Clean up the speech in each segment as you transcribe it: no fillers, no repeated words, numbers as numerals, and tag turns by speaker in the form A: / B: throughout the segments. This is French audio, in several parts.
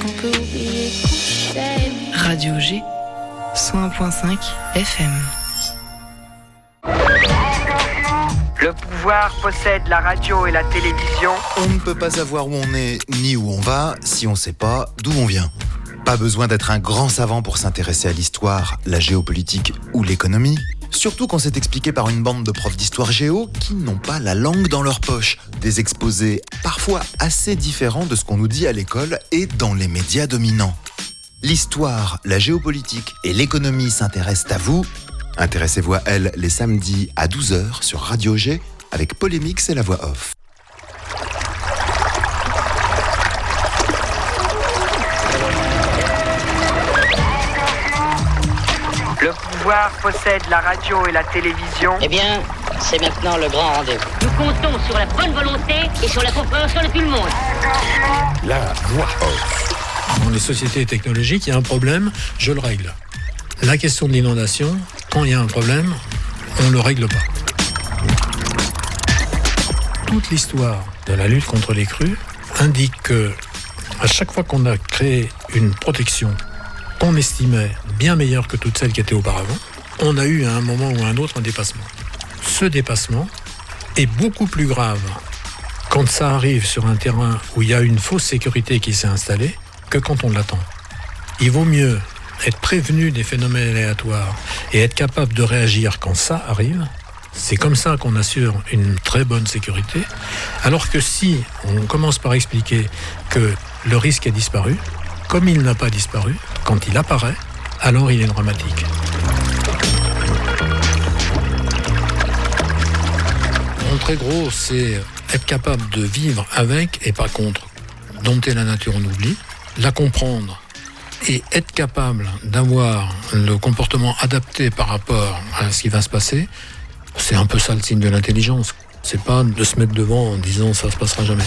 A: On peut oublier qu'on s'aime.
B: Radio G, 101.5 FM.
C: Le pouvoir possède la radio et la télévision.
D: On ne peut pas savoir où on est ni où on va si on ne sait pas d'où on vient. Pas besoin d'être un grand savant pour s'intéresser à l'histoire, la géopolitique ou l'économie. Surtout quand c'est expliqué par une bande de profs d'histoire géo qui n'ont pas la langue dans leur poche. Des exposés parfois assez différents de ce qu'on nous dit à l'école et dans les médias dominants. L'histoire, la géopolitique et l'économie s'intéressent à vous. Intéressez-vous à elle les samedis à 12h sur Radio G avec Polémix et la voix off.
C: Le pouvoir possède la radio et la télévision.
E: Eh bien, c'est maintenant le grand rendez-vous.
F: Nous comptons sur la bonne volonté et sur la compréhension de tout le monde.
G: La voix off. Dans les sociétés technologiques, il y a un problème, je le règle. La question de l'inondation, quand il y a un problème, on ne le règle pas. Toute l'histoire de la lutte contre les crues indique que à chaque fois qu'on a créé une protection qu'on estimait bien meilleure que toutes celles qui étaient auparavant, on a eu à un moment ou à un autre un dépassement. Ce dépassement est beaucoup plus grave quand ça arrive sur un terrain où il y a une fausse sécurité qui s'est installée que quand on l'attend. Il vaut mieux être prévenu des phénomènes aléatoires et être capable de réagir quand ça arrive. C'est comme ça qu'on assure une très bonne sécurité. Alors que si on commence par expliquer que le risque a disparu, comme il n'a pas disparu, quand il apparaît, alors il est dramatique. En très gros, c'est être capable de vivre avec et pas contre. Dompter la nature, on oublie. La comprendre et être capable d'avoir le comportement adapté par rapport à ce qui va se passer, c'est un peu ça le signe de l'intelligence. C'est pas de se mettre devant en disant ça se passera jamais.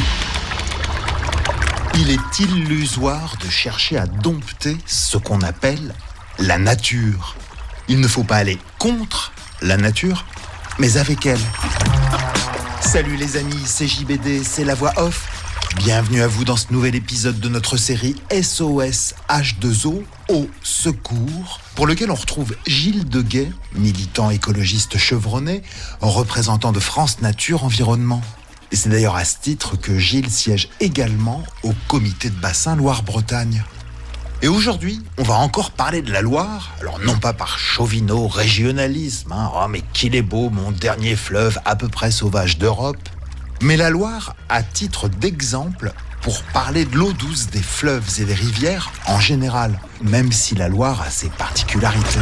D: Il est illusoire de chercher à dompter ce qu'on appelle la nature. Il ne faut pas aller contre la nature, mais avec elle. Salut les amis, c'est JBD, c'est la voix off. Bienvenue à vous dans ce nouvel épisode de notre série SOS H2O au secours, pour lequel on retrouve Gilles Deguet, militant écologiste chevronné, représentant de France Nature Environnement. Et c'est d'ailleurs à ce titre que Gilles siège également au comité de bassin Loire-Bretagne. Et aujourd'hui, on va encore parler de la Loire, alors non pas par chauvino-régionalisme, oh mais qu'il est beau mon dernier fleuve à peu près sauvage d'Europe, mais la Loire à titre d'exemple pour parler de l'eau douce des fleuves et des rivières en général, même si la Loire a ses particularités.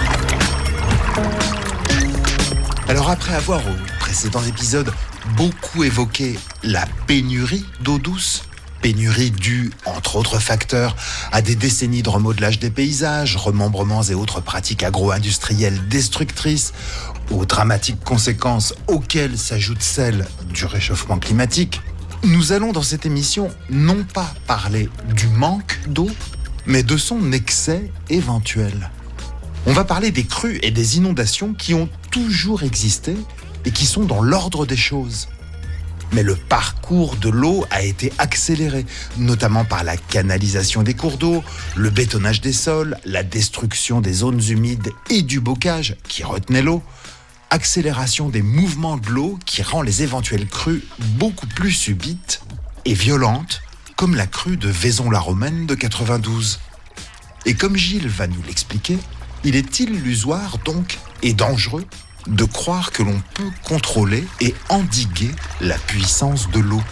D: Alors après avoir au précédent épisode beaucoup évoqué la pénurie d'eau douce, pénurie due, entre autres facteurs, à des décennies de remodelage des paysages, remembrements et autres pratiques agro-industrielles destructrices, aux dramatiques conséquences auxquelles s'ajoute celle du réchauffement climatique, nous allons dans cette émission non pas parler du manque d'eau, mais de son excès éventuel. On va parler des crues et des inondations qui ont toujours existé et qui sont dans l'ordre des choses. Mais le parcours de l'eau a été accéléré, notamment par la canalisation des cours d'eau, le bétonnage des sols, la destruction des zones humides et du bocage qui retenait l'eau, accélération des mouvements de l'eau qui rend les éventuelles crues beaucoup plus subites et violentes, comme la crue de Vaison-la-Romaine de 92. Et comme Gilles va nous l'expliquer, il est illusoire donc et dangereux de croire que l'on peut contrôler et endiguer la puissance de l'eau.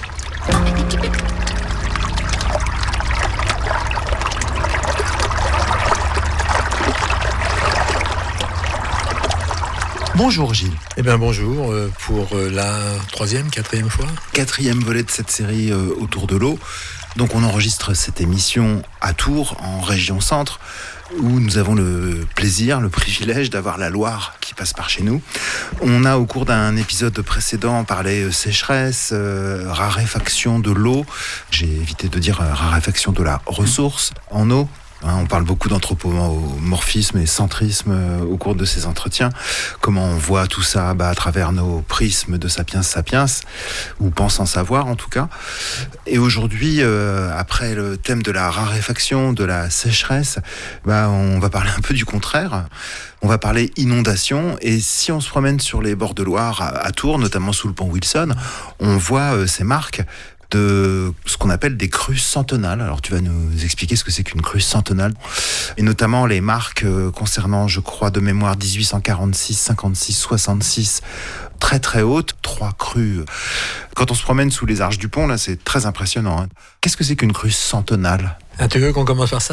D: Bonjour Gilles.
G: Eh bien bonjour, pour la 3e, 4e fois.
D: 4e volet de cette série autour de l'eau. Donc on enregistre cette émission à Tours, en région centre, où nous avons le plaisir, le privilège d'avoir la Loire qui passe par chez nous. On a au cours d'un épisode précédent parlé sécheresse, raréfaction de l'eau. J'ai évité de dire raréfaction de la ressource en eau. On parle beaucoup d'anthropomorphisme et centrisme au cours de ces entretiens. Comment on voit tout ça à travers nos prismes de Sapiens Sapiens, ou pensant savoir en tout cas. Et aujourd'hui, après le thème de la raréfaction, de la sécheresse, on va parler un peu du contraire. On va parler inondation, et si on se promène sur les bords de Loire à Tours, notamment sous le pont Wilson, on voit ces marques de ce qu'on appelle des crues centenales. Alors tu vas nous expliquer ce que c'est qu'une crue centenale, et notamment les marques concernant, je crois, de mémoire 1846, 56, 66, très très hautes, 3 crues. Quand on se promène sous les arches du pont, là, c'est très impressionnant. Qu'est-ce que c'est qu'une crue centenale ?
G: Tu veux qu'on commence par ça ?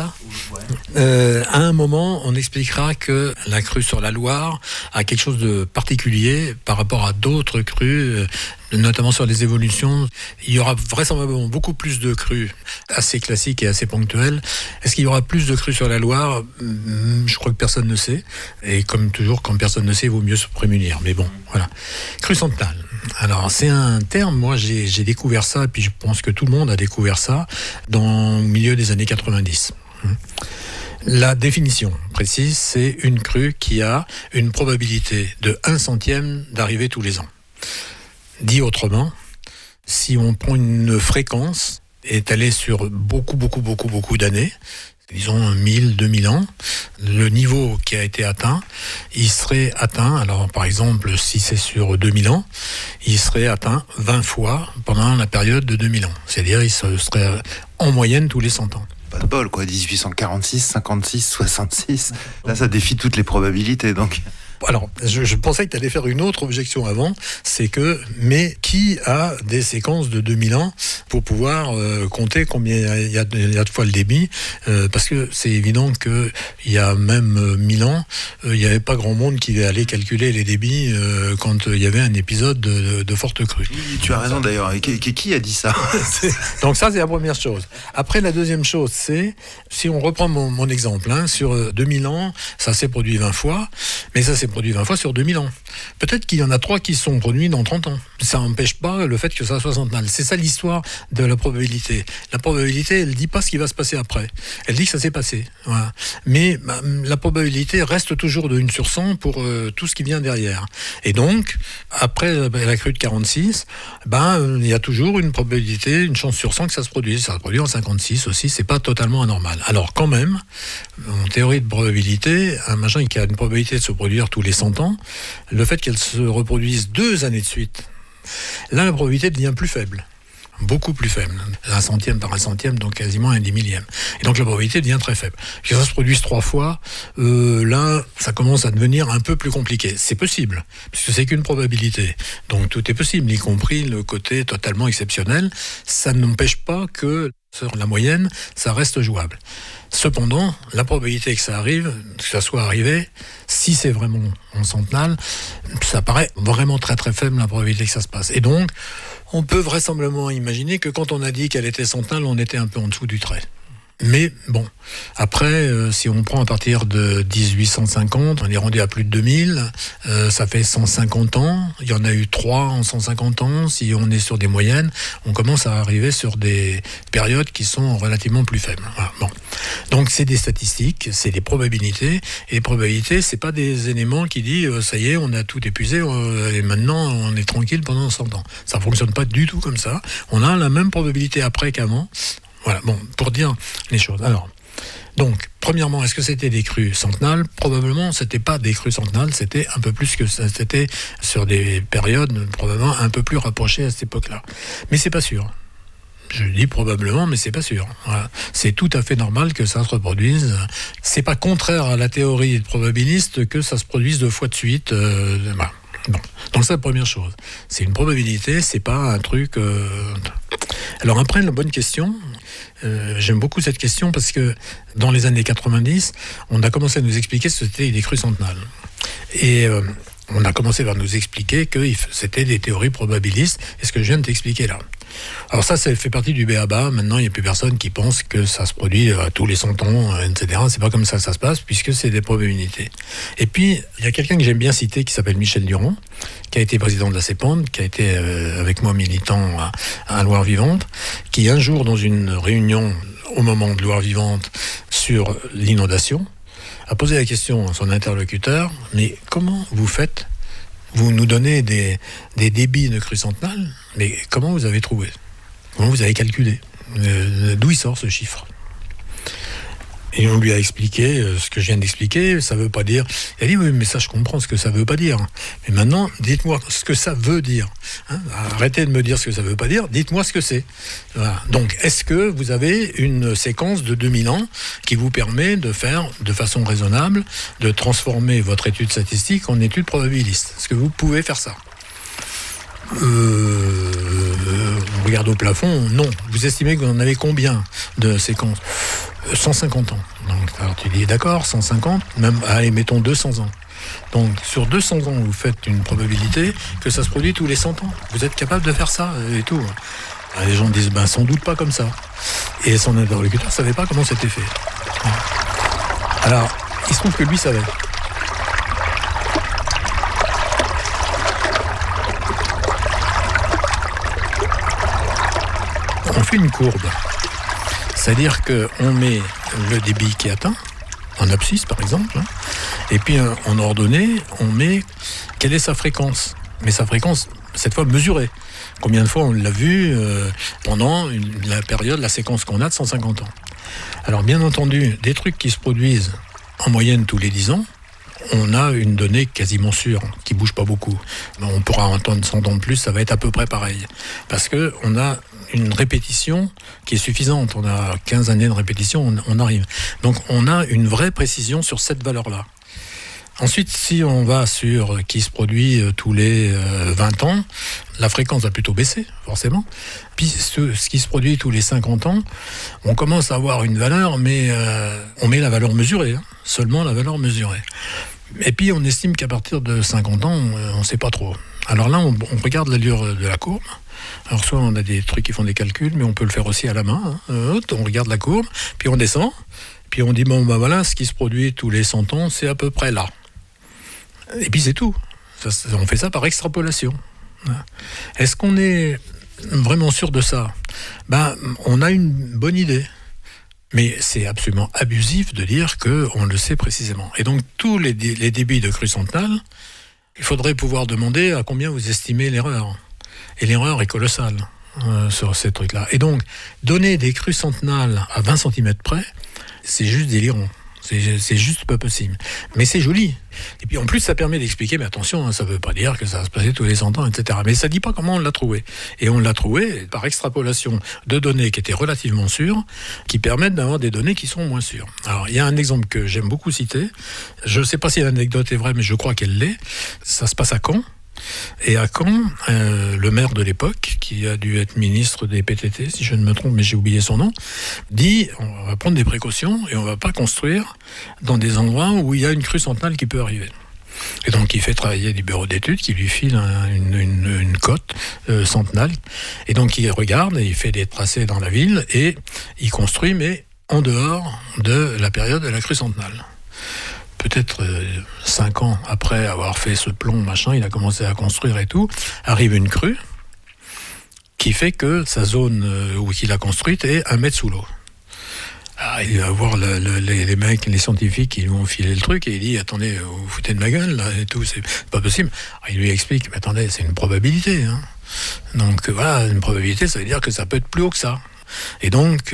G: À un moment, on expliquera que la crue sur la Loire a quelque chose de particulier par rapport à d'autres crues, notamment sur les évolutions. Il y aura vraisemblablement beaucoup plus de crues assez classiques et assez ponctuelles. Est-ce qu'il y aura plus de crues sur la Loire ? Je crois que personne ne sait. Et comme toujours, quand personne ne sait, il vaut mieux se prémunir. Mais bon, voilà. Crue centenale. Alors, c'est un terme, moi j'ai découvert ça, et puis je pense que tout le monde a découvert ça dans le milieu des années 90. La définition précise, c'est une crue qui a une probabilité de 1/100 d'arriver tous les ans. Dit autrement, si on prend une fréquence étalée sur beaucoup d'années, disons 1000, 2000 ans, le niveau qui a été atteint, il serait atteint, alors par exemple, si c'est sur 2000 ans, il serait atteint 20 fois pendant la période de 2000 ans. C'est-à-dire, il serait en moyenne tous les 100 ans.
D: Pas de bol, quoi. 1846, 56, 66. Là, ça défie toutes les probabilités, donc.
G: Alors, je pensais que tu allais faire une autre objection avant, c'est que, mais qui a des séquences de 2000 ans pour pouvoir compter combien il y a de fois le débit, parce que c'est évident qu'il y a même 1000 ans, il n'y avait pas grand monde qui allait calculer les débits quand il y avait un épisode de forte crue.
D: Oui, tu as raison d'ailleurs. Et qui a dit ça ?
G: Donc ça, c'est la première chose. Après, la deuxième chose, c'est, si on reprend mon exemple, sur 2000 ans, ça s'est produit 20 fois, mais ça s'est produit 20 fois sur 2000 ans. Peut-être qu'il y en a 3 qui sont produits dans 30 ans. Ça n'empêche pas le fait que ça soit centenal. C'est ça l'histoire de la probabilité. La probabilité, elle ne dit pas ce qui va se passer après. Elle dit que ça s'est passé. Voilà. Mais la probabilité reste toujours de 1/100 pour tout ce qui vient derrière. Et donc, après la crue de 46, il y a toujours une probabilité, une chance sur 100 que ça se produise. Ça se produit en 56 aussi, c'est pas totalement anormal. Alors quand même, en théorie de probabilité, un machin qui a une probabilité de se produire tous les 100 ans, le fait qu'elle se reproduise 2 années de suite, là la probabilité devient plus faible. Beaucoup plus faible. 1/100 par 1/100, donc quasiment 1/10000000. Et donc la probabilité devient très faible. Que ça se produise 3 fois, là, ça commence à devenir un peu plus compliqué. C'est possible, puisque c'est qu'une probabilité. Donc tout est possible, y compris le côté totalement exceptionnel. Ça n'empêche pas que sur la moyenne, ça reste jouable. Cependant, la probabilité que ça arrive, que ça soit arrivé, si c'est vraiment en centenale, ça paraît vraiment très très faible la probabilité que ça se passe. Et donc, on peut vraisemblablement imaginer que quand on a dit qu'elle était centenale, on était un peu en dessous du trait. Mais bon, après, si on prend à partir de 1850, on est rendu à plus de 2000, ça fait 150 ans, il y en a eu 3 en 150 ans, si on est sur des moyennes, on commence à arriver sur des périodes qui sont relativement plus faibles. Voilà, bon. Donc c'est des statistiques, c'est des probabilités, et les probabilités, c'est pas des éléments qui disent ça y est, on a tout épuisé, et maintenant on est tranquille pendant 100 ans. Ça fonctionne pas du tout comme ça, on a la même probabilité après qu'avant. Voilà, bon, pour dire les choses. Alors, donc, premièrement, est-ce que c'était des crues centenales ? Probablement, c'était pas des crues centenales, c'était un peu plus que ça. C'était sur des périodes probablement un peu plus rapprochées à cette époque-là. Mais c'est pas sûr. Je dis probablement, mais c'est pas sûr. Voilà. C'est tout à fait normal que ça se reproduise. C'est pas contraire à la théorie probabiliste que ça se produise 2 fois de suite. Voilà. Bon. Donc c'est la première chose. C'est une probabilité, c'est pas un truc... Alors après, la bonne question, j'aime beaucoup cette question parce que dans les années 90, on a commencé à nous expliquer ce que c'était des crues centenales. Et on a commencé à nous expliquer que c'était des théories probabilistes, et ce que je viens de t'expliquer là. Alors ça fait partie du b.a.-ba. Maintenant, il n'y a plus personne qui pense que ça se produit à tous les 100 ans, etc. C'est pas comme ça que ça se passe, puisque c'est des probabilités. Et puis, il y a quelqu'un que j'aime bien citer qui s'appelle Michel Durand, qui a été président de la CEPAND, qui a été avec moi militant à Loire Vivante, qui un jour, dans une réunion au moment de Loire Vivante, sur l'inondation, a posé la question à son interlocuteur, mais comment vous faites ? Vous nous donnez des débits de crue centenale, mais comment vous avez trouvé ? Comment vous avez calculé ? D'où il sort ce chiffre ? Et on lui a expliqué ce que je viens d'expliquer, ça veut pas dire... Il a dit, oui, mais ça, je comprends ce que ça veut pas dire. Mais maintenant, dites-moi ce que ça veut dire. Arrêtez de me dire ce que ça veut pas dire, dites-moi ce que c'est. Voilà. Donc, est-ce que vous avez une séquence de 2000 ans qui vous permet de faire, de façon raisonnable, de transformer votre étude statistique en étude probabiliste ? Est-ce que vous pouvez faire ça ? On regarde au plafond, non. Vous estimez que vous en avez combien de séquences ? 150 ans. Donc, alors tu dis d'accord, 150, même, allez, mettons 200 ans. Donc, sur 200 ans, vous faites une probabilité que ça se produit tous les 100 ans. Vous êtes capable de faire ça et tout. Alors, les gens disent, sans doute pas comme ça. Et son interlocuteur ne savait pas comment c'était fait. Alors, il se trouve que lui savait. On fait une courbe. C'est-à-dire qu'on met le débit qui est atteint, en abscisse par exemple, et puis en ordonnée, on met quelle est sa fréquence. Mais sa fréquence, cette fois mesurée. Combien de fois on l'a vu pendant la période, la séquence qu'on a de 150 ans. Alors bien entendu, des trucs qui se produisent en moyenne tous les 10 ans, on a une donnée quasiment sûre, qui bouge pas beaucoup. On pourra entendre 100 ans de plus, ça va être à peu près pareil. Parce qu'on a une répétition qui est suffisante. On a 15 années de répétition, on arrive. Donc on a une vraie précision sur cette valeur-là. Ensuite, si on va sur qui se produit tous les 20 ans, la fréquence va plutôt baisser, forcément. Puis ce qui se produit tous les 50 ans, on commence à avoir une valeur, mais on met la valeur mesurée, seulement la valeur mesurée. Et puis on estime qu'à partir de 50 ans, on ne sait pas trop. Alors là, on regarde l'allure de la courbe. Alors soit on a des trucs qui font des calculs, mais on peut le faire aussi à la main. On regarde la courbe, puis on descend, puis on dit, voilà, ce qui se produit tous les 100 ans, c'est à peu près là. Et puis c'est tout. On fait ça par extrapolation. Est-ce qu'on est vraiment sûr de ça ? On a une bonne idée. Mais c'est absolument abusif de dire qu'on le sait précisément. Et donc tous les débits de crue centenale, il faudrait pouvoir demander à combien vous estimez l'erreur. Et l'erreur est colossale sur ces trucs-là. Et donc, donner des crues centenales à 20 cm près, c'est juste délirant. C'est juste pas possible. Mais c'est joli. Et puis en plus, ça permet d'expliquer, mais attention, ça ne veut pas dire que ça va se passer tous les 100 ans, etc. Mais ça ne dit pas comment on l'a trouvé. Et on l'a trouvé par extrapolation de données qui étaient relativement sûres, qui permettent d'avoir des données qui sont moins sûres. Alors, il y a un exemple que j'aime beaucoup citer. Je ne sais pas si l'anecdote est vraie, mais je crois qu'elle l'est. Ça se passe à Caen. Et à Caen, le maire de l'époque, qui a dû être ministre des PTT, si je ne me trompe, mais j'ai oublié son nom, dit on va prendre des précautions et on ne va pas construire dans des endroits où il y a une crue centenale qui peut arriver. Et donc il fait travailler du bureau d'études qui lui file une cote centenale. Et donc il regarde et il fait des tracés dans la ville et il construit, mais en dehors de la période de la crue centenale. Peut-être 5 ans après avoir fait ce plomb, il a commencé à construire et tout, arrive une crue qui fait que sa zone où il a construite est 1 mètre sous l'eau. Alors, il va voir les mecs, les scientifiques qui lui ont filé le truc et il dit « Attendez, vous vous foutez de ma gueule là, et tout, c'est pas possible. » Alors, il lui explique « Mais attendez, c'est une probabilité. Hein. Donc voilà, une probabilité, ça veut dire que ça peut être plus haut que ça. » Et donc,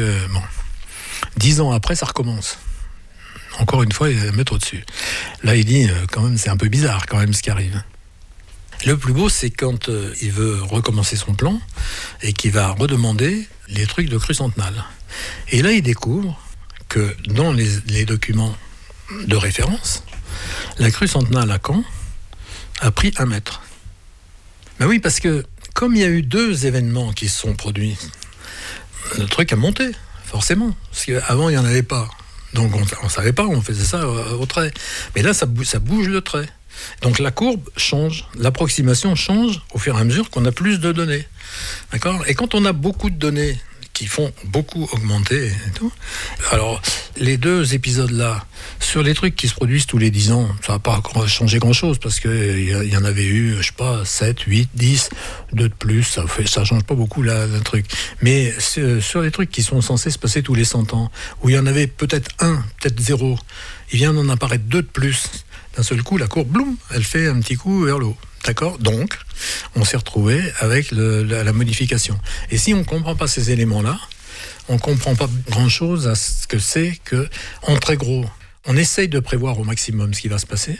G: 10 ans après, ça recommence. Encore une fois, il va mettre au-dessus. Là, il dit, quand même, c'est un peu bizarre, quand même, ce qui arrive. Le plus beau, c'est quand il veut recommencer son plan et qu'il va redemander les trucs de crue centenale. Et là, il découvre que dans les documents de référence, la crue centenale à Caen a pris 1 mètre. Ben oui, parce que comme il y a eu 2 événements qui se sont produits, le truc a monté, forcément. Parce qu'avant, il n'y en avait pas. Donc on ne savait pas, on faisait ça au trait. Mais là, ça bouge le trait. Donc la courbe change, l'approximation change au fur et à mesure qu'on a plus de données. D'accord ? Et quand on a beaucoup de données qui font beaucoup augmenter et tout. Alors, les deux épisodes-là, sur les trucs qui se produisent tous les 10 ans, ça va pas changer grand-chose, parce qu'il y en avait eu, je sais pas, 7, 8, 10, 2 de plus, ça change pas beaucoup le truc. Mais sur les trucs qui sont censés se passer tous les 100 ans, où il y en avait peut-être 1, peut-être 0, il vient d'en apparaître 2 de plus. D'un seul coup, la courbe, bloum, elle fait un petit coup vers le haut. D'accord ? Donc, on s'est retrouvé avec la modification. Et si on ne comprend pas ces éléments-là, on ne comprend pas grand-chose à ce que c'est que, en très gros, on essaye de prévoir au maximum ce qui va se passer,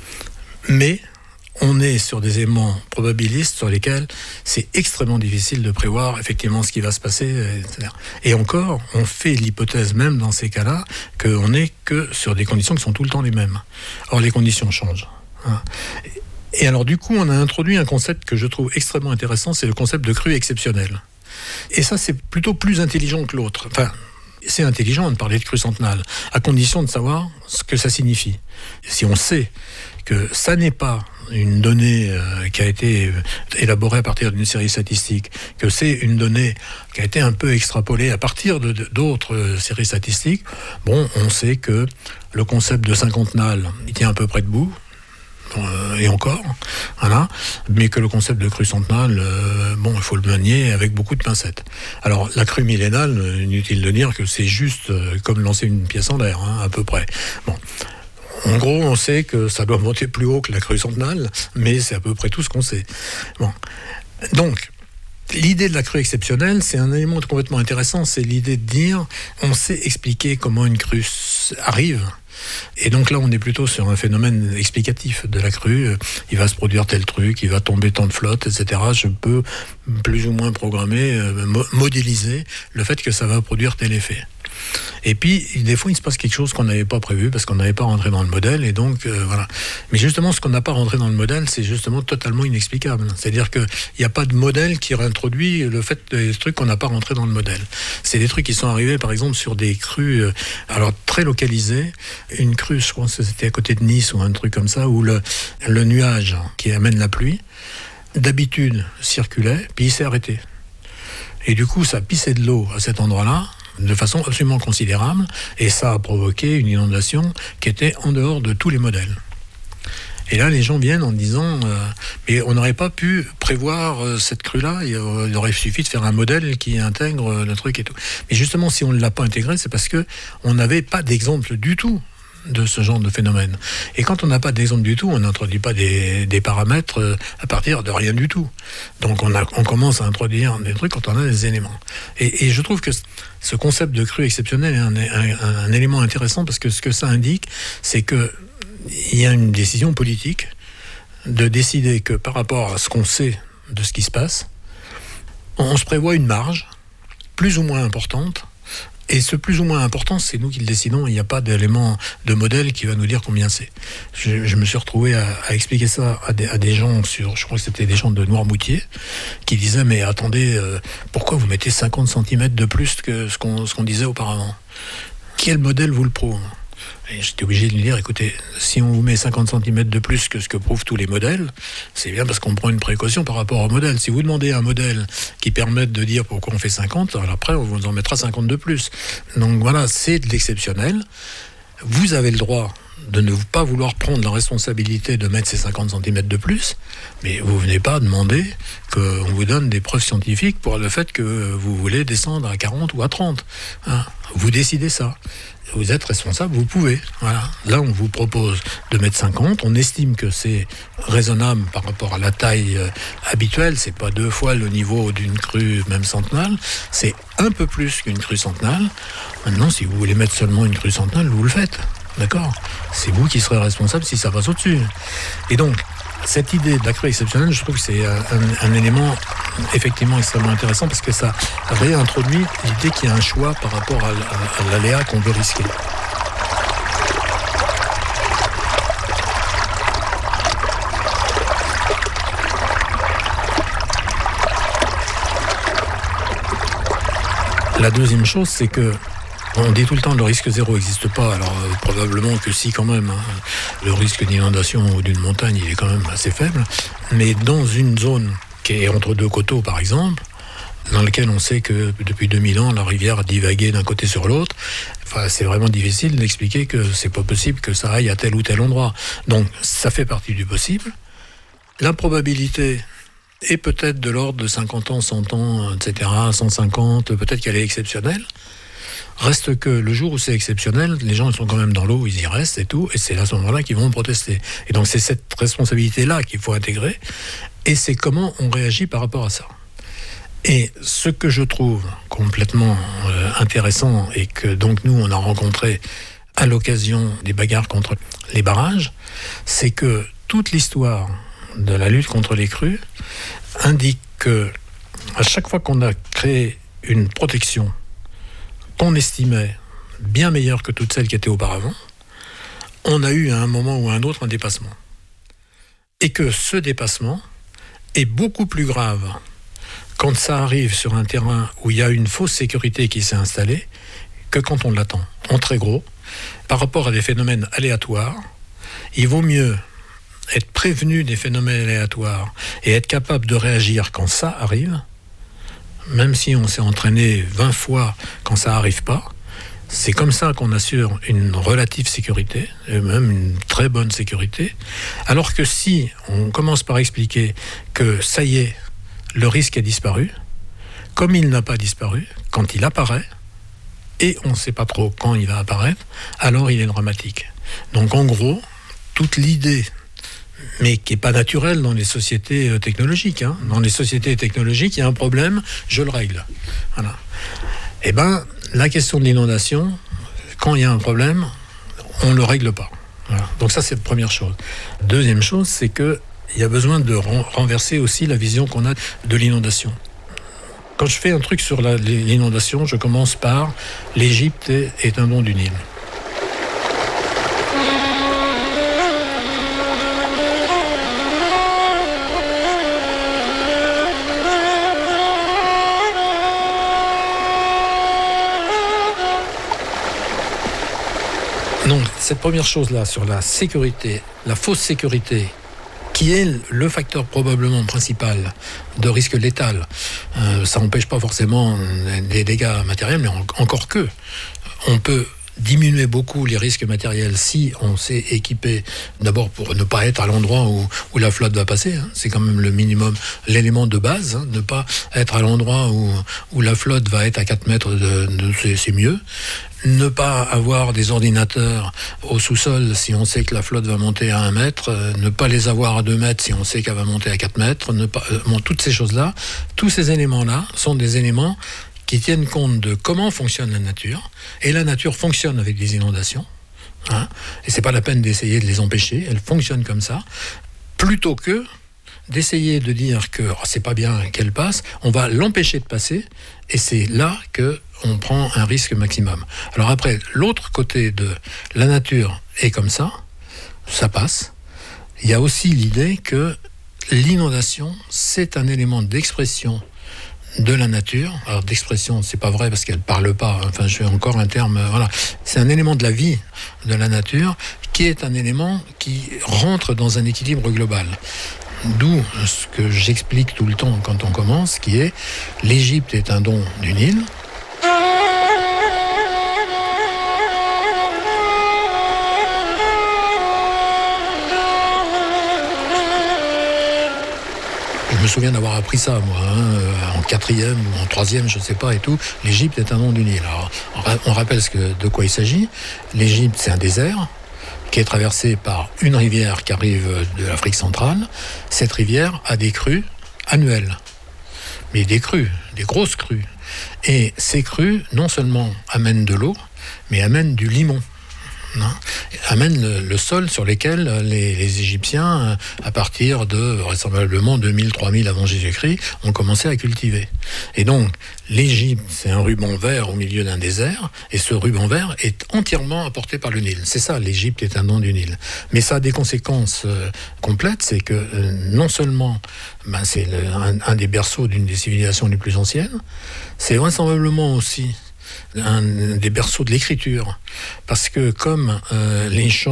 G: mais on est sur des éléments probabilistes sur lesquels c'est extrêmement difficile de prévoir effectivement ce qui va se passer, etc. Et encore, on fait l'hypothèse même dans ces cas-là qu'on n'est que sur des conditions qui sont tout le temps les mêmes. Or, les conditions changent. Hein. Et alors, du coup, on a introduit un concept que je trouve extrêmement intéressant, c'est le concept de crue exceptionnelle. Et ça, c'est plutôt plus intelligent que l'autre. Enfin, c'est intelligent de parler de crue centenale, à condition de savoir ce que ça signifie. Si on sait que ça n'est pas une donnée qui a été élaborée à partir d'une série statistique, que c'est une donnée qui a été un peu extrapolée à partir d'autres séries statistiques, bon, on sait que le concept de cinquantennale, il tient à peu près debout, et encore, voilà, mais que le concept de crue centenale, bon, il faut le manier avec beaucoup de pincettes. Alors, la crue millénale, inutile de dire que c'est juste comme lancer une pièce en l'air, hein, à peu près. Bon. En gros, on sait que ça doit monter plus haut que la crue centenale, mais c'est à peu près tout ce qu'on sait. Bon. Donc, l'idée de la crue exceptionnelle, c'est un élément complètement intéressant, c'est l'idée de dire, on sait expliquer comment une crue arrive. Et donc là, on est plutôt sur un phénomène explicatif de la crue. Il va se produire tel truc, il va tomber tant de flotte, etc. Je peux plus ou moins programmer, modéliser le fait que ça va produire tel effet. Et puis, des fois, il se passe quelque chose qu'on n'avait pas prévu parce qu'on n'avait pas rentré dans le modèle. Et donc, voilà. Mais justement, ce qu'on n'a pas rentré dans le modèle, c'est justement totalement inexplicable. C'est-à-dire qu'il n'y a pas de modèle qui réintroduit le fait des trucs qu'on n'a pas rentré dans le modèle. C'est des trucs qui sont arrivés, par exemple, sur des crues, alors très localisées. Une crue, je pense que c'était à côté de Nice ou un truc comme ça, où le nuage qui amène la pluie, d'habitude, circulait, puis il s'est arrêté. Et du coup, ça pissait de l'eau à cet endroit-là, de façon absolument considérable, et ça a provoqué une inondation qui était en dehors de tous les modèles. Et là, les gens viennent en disant mais on n'aurait pas pu prévoir cette crue-là, il aurait suffi de faire un modèle qui intègre le truc et tout. Mais justement, si on ne l'a pas intégré, c'est parce qu'on n'avait pas d'exemple du tout de ce genre de phénomène. Et quand on n'a pas d'exemple du tout, on n'introduit pas des paramètres à partir de rien du tout. Donc on commence à introduire des trucs quand on a des éléments. Et je trouve que ce concept de crue exceptionnelle est un élément intéressant, parce que ce que ça indique, c'est qu'il y a une décision politique de décider que par rapport à ce qu'on sait de ce qui se passe, on se prévoit une marge plus ou moins importante. Et ce plus ou moins important, c'est nous qui le décidons. Il n'y a pas d'élément de modèle qui va nous dire combien c'est. Je me suis retrouvé à expliquer ça à des gens je crois que c'était des gens de Noirmoutier, qui disaient, mais attendez, pourquoi vous mettez 50 cm de plus que ce qu'on disait auparavant ? Quel modèle vous le prouve ? Et j'étais obligé de lui dire, écoutez, si on vous met 50 cm de plus que ce que prouvent tous les modèles, c'est bien parce qu'on prend une précaution par rapport au modèle. Si vous demandez un modèle qui permette de dire pourquoi on fait 50, alors après on vous en mettra 50 de plus. Donc voilà, c'est de l'exceptionnel. Vous avez le droit de ne pas vouloir prendre la responsabilité de mettre ces 50 cm de plus, mais vous venez pas demander qu'on vous donne des preuves scientifiques pour le fait que vous voulez descendre à 40 ou à 30. Hein, vous décidez ça. Vous êtes responsable, vous pouvez. Voilà. Là, on vous propose de mettre 50. On estime que c'est raisonnable par rapport à la taille habituelle. C'est pas 2 fois le niveau d'une crue, même centenale. C'est un peu plus qu'une crue centenale. Maintenant, si vous voulez mettre seulement une crue centenale, vous le faites. D'accord ? C'est vous qui serez responsable si ça passe au-dessus. Et donc, cette idée de la crue exceptionnelle, je trouve que c'est un élément effectivement extrêmement intéressant, parce que ça réintroduit l'idée qu'il y a un choix par rapport à l'aléa qu'on veut risquer. La deuxième chose, c'est que on dit tout le temps que le risque zéro n'existe pas, alors probablement que si quand même, hein. Le risque d'inondation ou d'une montagne, il est quand même assez faible, mais dans une zone qui est entre 2 coteaux par exemple, dans lequel on sait que depuis 2000 ans, la rivière a divagué d'un côté sur l'autre. Enfin, c'est vraiment difficile d'expliquer que c'est pas possible que ça aille à tel ou tel endroit. Donc, ça fait partie du possible. La probabilité est peut-être de l'ordre de 50 ans, 100 ans, etc., 150, peut-être qu'elle est exceptionnelle. Reste que le jour où c'est exceptionnel, les gens sont quand même dans l'eau, ils y restent et tout, et c'est à ce moment-là qu'ils vont protester. Et donc c'est cette responsabilité-là qu'il faut intégrer, et c'est comment on réagit par rapport à ça. Et ce que je trouve complètement intéressant, et que donc nous on a rencontré à l'occasion des bagarres contre les barrages, c'est que toute l'histoire de la lutte contre les crues indique que à chaque fois qu'on a créé une protection qu'on estimait bien meilleure que toutes celles qui étaient auparavant, on a eu à un moment ou à un autre un dépassement. Et que ce dépassement est beaucoup plus grave quand ça arrive sur un terrain où il y a une fausse sécurité qui s'est installée que quand on l'attend. En très gros, par rapport à des phénomènes aléatoires, il vaut mieux être prévenu des phénomènes aléatoires et être capable de réagir quand ça arrive, même si on s'est entraîné 20 fois quand ça n'arrive pas. C'est comme ça qu'on assure une relative sécurité, et même une très bonne sécurité. Alors que si on commence par expliquer que ça y est, le risque a disparu, comme il n'a pas disparu, quand il apparaît, et on ne sait pas trop quand il va apparaître, alors il est dramatique. Donc en gros, toute l'idée, mais qui n'est pas naturelle dans les sociétés technologiques. Dans les sociétés technologiques, il y a un problème, je le règle. Voilà. Eh bien, la question de l'inondation, quand il y a un problème, on ne le règle pas. Voilà. Donc ça, c'est la première chose. Deuxième chose, c'est qu'il y a besoin de renverser aussi la vision qu'on a de l'inondation. Quand je fais un truc sur l'inondation, je commence par « l'Égypte est un don du Nil ». Donc, cette première chose-là, sur la sécurité, la fausse sécurité, qui est le facteur probablement principal de risque létal, ça n'empêche pas forcément des dégâts matériels, mais encore que, on peut diminuer beaucoup les risques matériels si on s'est équipé, d'abord pour ne pas être à l'endroit où la flotte va passer, c'est quand même le minimum, l'élément de base, ne pas être à l'endroit où la flotte va être à 4 mètres c'est mieux. Ne pas avoir des ordinateurs au sous-sol si on sait que la flotte va monter à 1 mètre, ne pas les avoir à 2 mètres si on sait qu'elle va monter à 4 mètres, toutes ces choses-là, tous ces éléments-là sont des éléments qui tiennent compte de comment fonctionne la nature, et la nature fonctionne avec les inondations, et c'est pas la peine d'essayer de les empêcher, elles fonctionnent comme ça, plutôt que d'essayer de dire que c'est pas bien qu'elle passe, on va l'empêcher de passer, et c'est là qu'on prend un risque maximum. Alors après, l'autre côté de la nature est comme ça passe. Il y a aussi l'idée que l'inondation, c'est un élément d'expression de la nature. Alors d'expression, c'est pas vrai parce qu'elle parle pas, enfin je fais encore un terme, voilà. C'est un élément de la vie de la nature qui est un élément qui rentre dans un équilibre global. D'où ce que j'explique tout le temps quand on commence, qui est l'Égypte est un don du Nil. Je me souviens d'avoir appris ça, moi, en 4e ou en 3e, je ne sais pas, et tout. L'Égypte est un don du Nil. Alors, on rappelle de quoi il s'agit. L'Égypte, c'est un désert qui est traversé par une rivière qui arrive de l'Afrique centrale. Cette rivière a des crues annuelles, mais des crues, des grosses crues. Et ces crues, non seulement amènent de l'eau, mais amènent du limon. Amènent le sol sur lequel les Égyptiens, à partir de vraisemblablement 2000-3000 avant Jésus-Christ, ont commencé à cultiver. Et donc, l'Égypte, c'est un ruban vert au milieu d'un désert, et ce ruban vert est entièrement apporté par le Nil. C'est ça, l'Égypte est un don du Nil. Mais ça a des conséquences complètes, c'est que non seulement c'est un des berceaux d'une des civilisations les plus anciennes, c'est vraisemblablement aussi un des berceaux de l'écriture, parce que comme les champs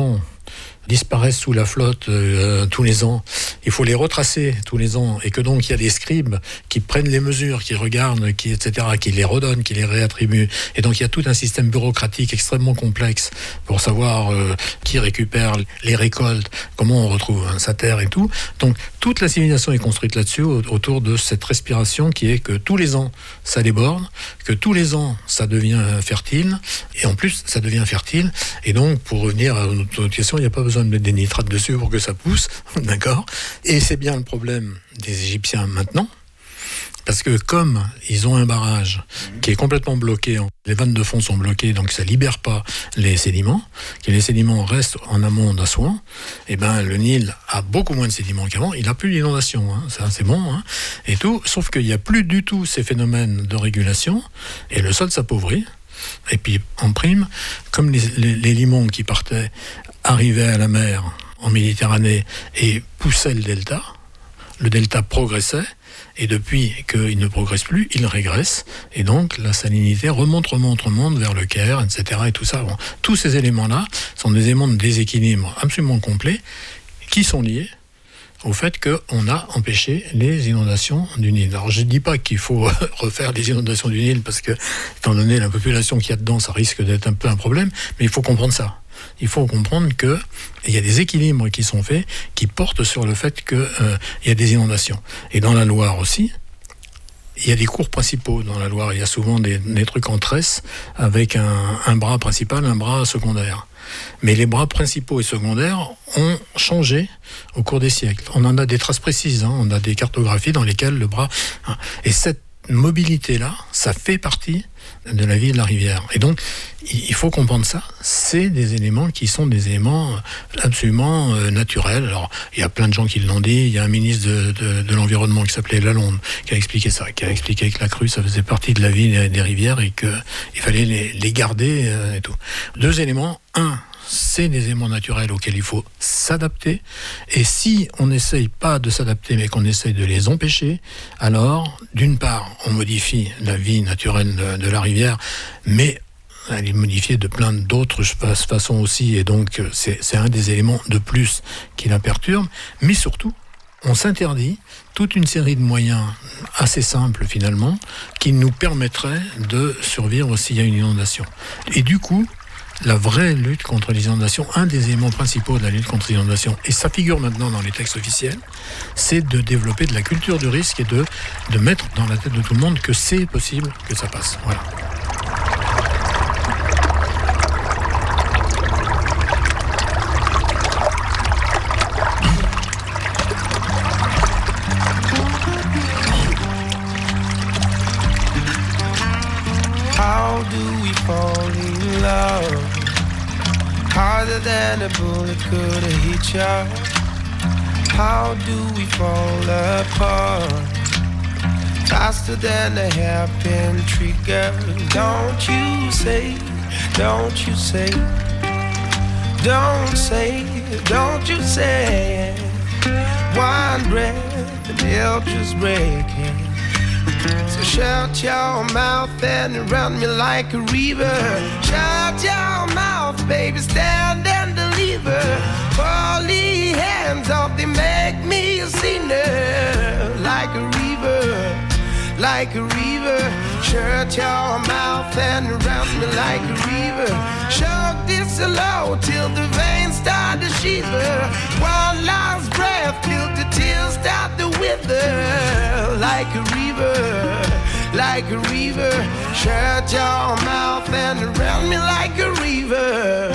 G: disparaissent sous la flotte tous les ans, il faut les retracer tous les ans, et que donc il y a des scribes qui prennent les mesures, qui regardent, etc., qui les redonnent, qui les réattribuent. Et donc il y a tout un système bureaucratique extrêmement complexe pour savoir qui récupère les récoltes, comment on retrouve sa terre et tout. Donc toute la civilisation est construite là-dessus, autour de cette respiration qui est que tous les ans ça déborde, que tous les ans ça devient fertile, et en plus ça devient fertile. Et donc pour revenir à notre question, il n'y a pas besoin de mettre des nitrates dessus pour que ça pousse, d'accord ? Et c'est bien le problème des Égyptiens maintenant, parce que comme ils ont un barrage qui est complètement bloqué, les vannes de fond sont bloquées, donc ça libère pas les sédiments, que les sédiments restent en amont d'Assouan, et ben le Nil a beaucoup moins de sédiments qu'avant, il n'a plus d'inondation, ça c'est bon, et tout, sauf qu'il n'y a plus du tout ces phénomènes de régulation, et le sol s'appauvrit. Et puis en prime, comme les limons qui partaient arrivaient à la mer en Méditerranée et poussaient le delta progressait, et depuis qu'il ne progresse plus, il régresse, et donc la salinité remonte vers le Caire, etc. et tout ça. Bon, tous ces éléments-là sont des éléments de déséquilibre absolument complets qui sont liés au fait qu'on a empêché les inondations du Nil. Alors je ne dis pas qu'il faut refaire les inondations du Nil, parce que, étant donné la population qu'il y a dedans, ça risque d'être un peu un problème, mais il faut comprendre ça. Il faut comprendre qu'il y a des équilibres qui sont faits, qui portent sur le fait qu'il y a des inondations. Et dans la Loire aussi, il y a des cours principaux dans la Loire. Il y a souvent des trucs en tresse avec un bras principal, un bras secondaire. Mais les bras principaux et secondaires ont changé au cours des siècles. On en a des traces précises, on a des cartographies dans lesquelles le bras... Et cette mobilité-là, ça fait partie de la vie et de la rivière. Et donc, il faut comprendre ça. C'est des éléments qui sont des éléments absolument naturels. Alors, il y a plein de gens qui l'ont dit. Il y a un ministre de l'Environnement qui s'appelait Lalonde, qui a expliqué ça, qui a expliqué que la crue, ça faisait partie de la vie des rivières et qu'il fallait les garder et tout. Deux éléments. Un, c'est des éléments naturels auxquels il faut s'adapter. Et si on n'essaye pas de s'adapter, mais qu'on essaye de les empêcher, alors, d'une part, on modifie la vie naturelle de la rivière, mais elle est modifiée de plein d'autres façons aussi, et donc c'est un des éléments de plus qui la perturbe. Mais surtout, on s'interdit toute une série de moyens assez simples finalement, qui nous permettraient de survivre s'il y a une inondation. Et du coup, la vraie lutte contre les inondations, un des éléments principaux de la lutte contre les inondations, et ça figure maintenant dans les textes officiels, c'est de développer de la culture du risque et de mettre dans la tête de tout le monde que c'est possible que ça passe. Voilà.
H: How do we fall in love? Harder than a bullet could have hit ya. How do we fall apart? Faster than a hairpin trigger. Don't you say, don't you say, don't say, don't you say. One breath and it'll just break it. So shut your mouth and run me like a river. Shut your mouth, baby, stand and deliver. Holy hands off, they make me a sinner. Like a river, like a river. Shut your mouth and run me like a river. Shock this low till the veins start to shiver. One last breath till the tears start to wither. Like a river, like a river. Shut your mouth and run me like a river.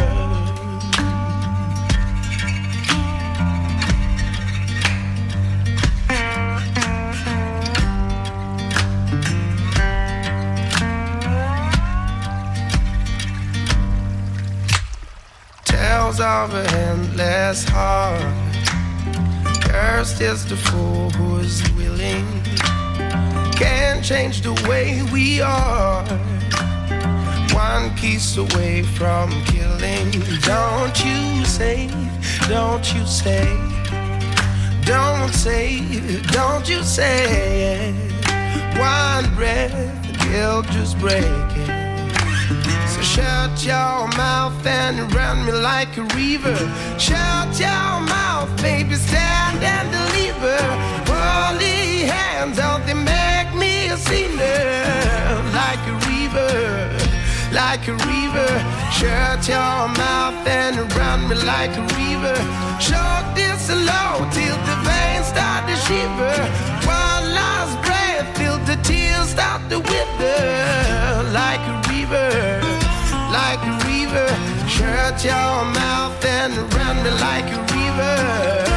H: Tales of a endless heart. Cursed is the fool who is willing. Can't change the way we are. One kiss away from killing. Don't you say, don't you say, don't say, don't you say. One breath, it'll just break it. So shut your mouth and and run me like a river. Shut your mouth, baby, stand and deliver. Holy hands, oh, they make me a sinner. Like a river, like a river. Shut your mouth and run me like a river. Shock this low till the veins start to shiver. One last breath till the tears start to wither. Like a river, like a river. Shut your mouth and run me like a river.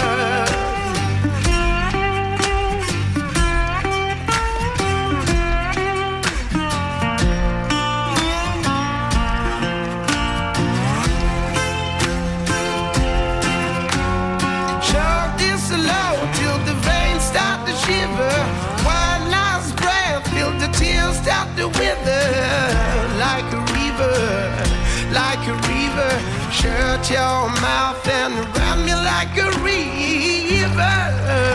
H: Stop the wither. Like a river, like a river. Shut your mouth and run me like a river.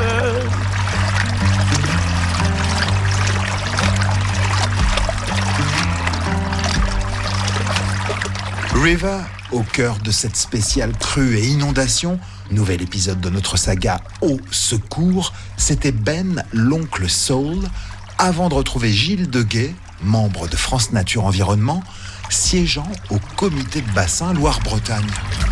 D: River, au cœur de cette spéciale crue et inondation, nouvel épisode de notre saga Au secours, c'était Ben, l'oncle Soul, avant de retrouver Gilles Deguet, membre de France Nature Environnement, siégeant au comité de bassin Loire-Bretagne.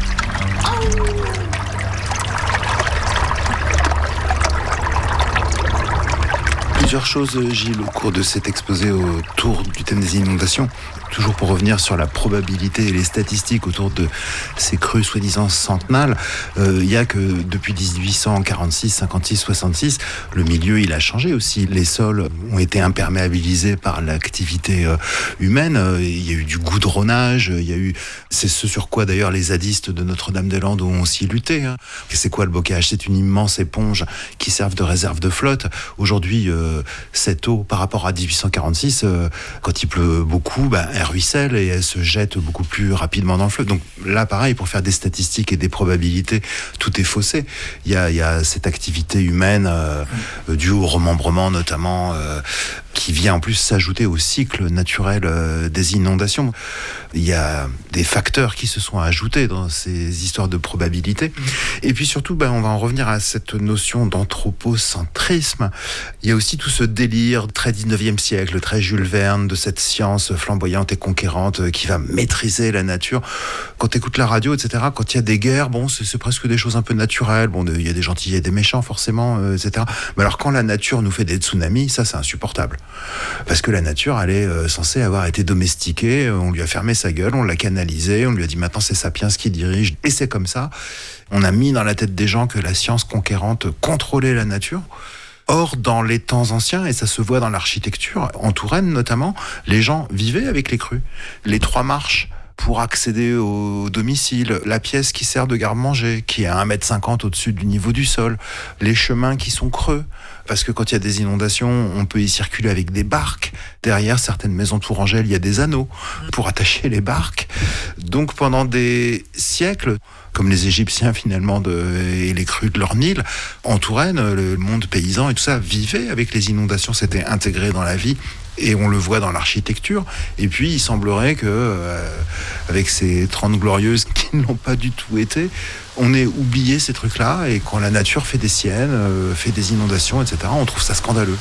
I: Plusieurs choses, Gilles, au cours de cet exposé autour du thème des inondations. Toujours pour revenir sur la probabilité et les statistiques autour de ces crues soi-disant centennales, il y a que depuis 1846, 56, 66, le milieu il a changé aussi. Les sols ont été imperméabilisés par l'activité humaine. Il y a eu du goudronnage, il y a eu, c'est ce sur quoi d'ailleurs les zadistes de Notre-Dame-des-Landes ont aussi lutté. Hein. C'est quoi le bocage ? C'est une immense éponge qui serve de réserve de flotte. Aujourd'hui, cette eau par rapport à 1846, quand il pleut beaucoup, elle ruisselle et elle se jette beaucoup plus rapidement dans le fleuve. Donc là, pareil, pour faire des statistiques et des probabilités, tout est faussé. Il y a cette activité humaine due au remembrement notamment, qui vient en plus s'ajouter au cycle naturel des inondations. Il y a des facteurs qui se sont ajoutés dans ces histoires de probabilité. Et puis surtout, on va en revenir à cette notion d'anthropocentrisme. Il y a aussi tout ce délire très 19e siècle, très Jules Verne, de cette science flamboyante et conquérante qui va maîtriser la nature. Quand tu écoutes la radio, etc., quand il y a des guerres, c'est presque des choses un peu naturelles. Il y a des gentils et des méchants, forcément, etc. Mais alors, quand la nature nous fait des tsunamis, ça, c'est insupportable. Parce que la nature, elle est censée avoir été domestiquée, on lui a fermé sa gueule, on l'a canalisée, on lui a dit maintenant c'est Sapiens qui dirige, et c'est comme ça. On a mis dans la tête des gens que la science conquérante contrôlait la nature. Or, dans les temps anciens, et ça se voit dans l'architecture, en Touraine notamment, les gens vivaient avec les crues. Les 3 marches pour accéder au domicile, la pièce qui sert de garde-manger, qui est à 1,50 m au-dessus du niveau du sol, les chemins qui sont creux, parce que quand il y a des inondations, on peut y circuler avec des barques. Derrière certaines maisons tourangelles, il y a des anneaux pour attacher les barques. Donc pendant des siècles, comme les Égyptiens finalement et les crues de leur Nil, en Touraine, le monde paysan et tout ça vivait avec les inondations, c'était intégré dans la vie. Et on le voit dans l'architecture. Et puis, il semblerait que, avec ces 30 glorieuses qui ne l'ont pas du tout été, on ait oublié ces trucs-là. Et quand la nature fait des siennes, fait des inondations, etc., on trouve ça scandaleux.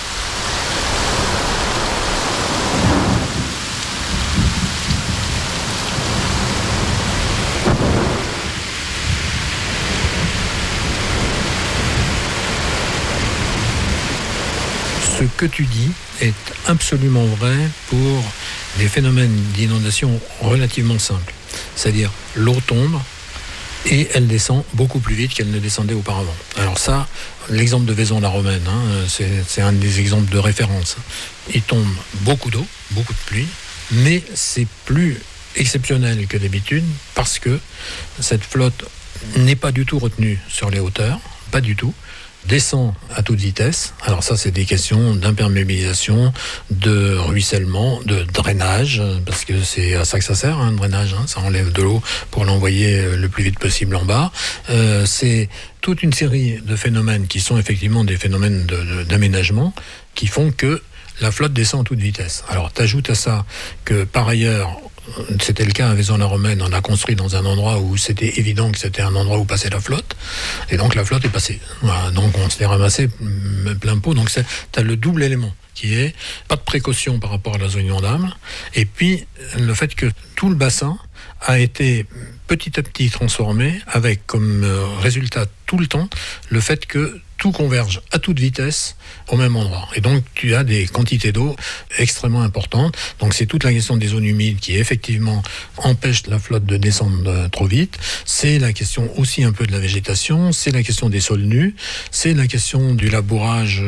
G: Ce que tu dis est absolument vrai pour des phénomènes d'inondation relativement simples. C'est-à-dire, l'eau tombe et elle descend beaucoup plus vite qu'elle ne descendait auparavant. Alors ça, l'exemple de Vaison-la-Romaine, c'est un des exemples de référence. Il tombe beaucoup d'eau, beaucoup de pluie, mais c'est plus exceptionnel que d'habitude parce que cette flotte n'est pas du tout retenue sur les hauteurs, pas du tout, descend à toute vitesse. Alors ça, c'est des questions d'imperméabilisation, de ruissellement, de drainage, parce que c'est à ça que ça sert, un drainage, ça enlève de l'eau pour l'envoyer le plus vite possible en bas. C'est toute une série de phénomènes qui sont effectivement des phénomènes d'aménagement qui font que la flotte descend à toute vitesse. Alors, t'ajoutes à ça que, par ailleurs, c'était le cas à Vaison-la-Romaine, on a construit dans un endroit où c'était évident que c'était un endroit où passait la flotte, et donc la flotte est passée. Voilà, donc on s'est ramassé plein pot. Donc tu as le double élément qui est pas de précaution par rapport à la zone inondable, et puis le fait que tout le bassin a été petit à petit transformé avec comme résultat tout le temps le fait que tout converge à toute vitesse au même endroit. Et donc, tu as des quantités d'eau extrêmement importantes. Donc, c'est toute la question des zones humides qui, effectivement, empêchent la flotte de descendre trop vite. C'est la question aussi un peu de la végétation. C'est la question des sols nus. C'est la question du labourage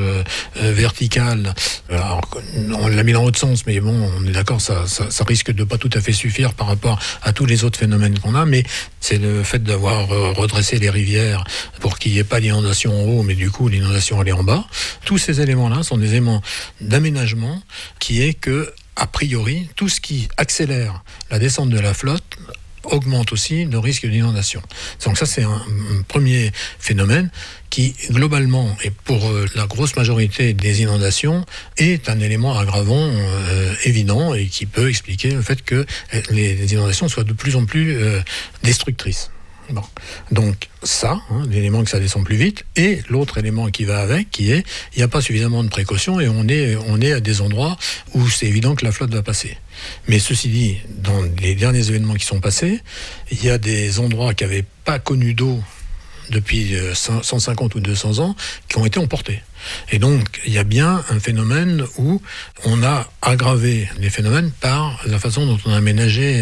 G: vertical. Alors, on l'a mis dans l'autre sens, mais bon, on est d'accord, ça risque de pas tout à fait suffire par rapport à tous les autres phénomènes qu'on a. Mais c'est le fait d'avoir redressé les rivières pour qu'il n'y ait pas d'inondation en haut, mais du coup, l'inondation, elle est en bas. Tous ces éléments-là sont des éléments d'aménagement qui est que, a priori, tout ce qui accélère la descente de la flotte augmente aussi le risque d'inondation. Donc ça, c'est un premier phénomène qui, globalement, et pour la grosse majorité des inondations, est un élément aggravant évident et qui peut expliquer le fait que les inondations soient de plus en plus destructrices. Bon. Donc ça, l'élément que ça descend plus vite, et l'autre élément qui va avec, qui est, il n'y a pas suffisamment de précautions et on est à des endroits où c'est évident que la flotte va passer. Mais ceci dit, dans les derniers événements qui sont passés, il y a des endroits qui n'avaient pas connu d'eau depuis 150 ou 200 ans, qui ont été emportés. Et donc, il y a bien un phénomène où on a aggravé les phénomènes par la façon dont on a aménagé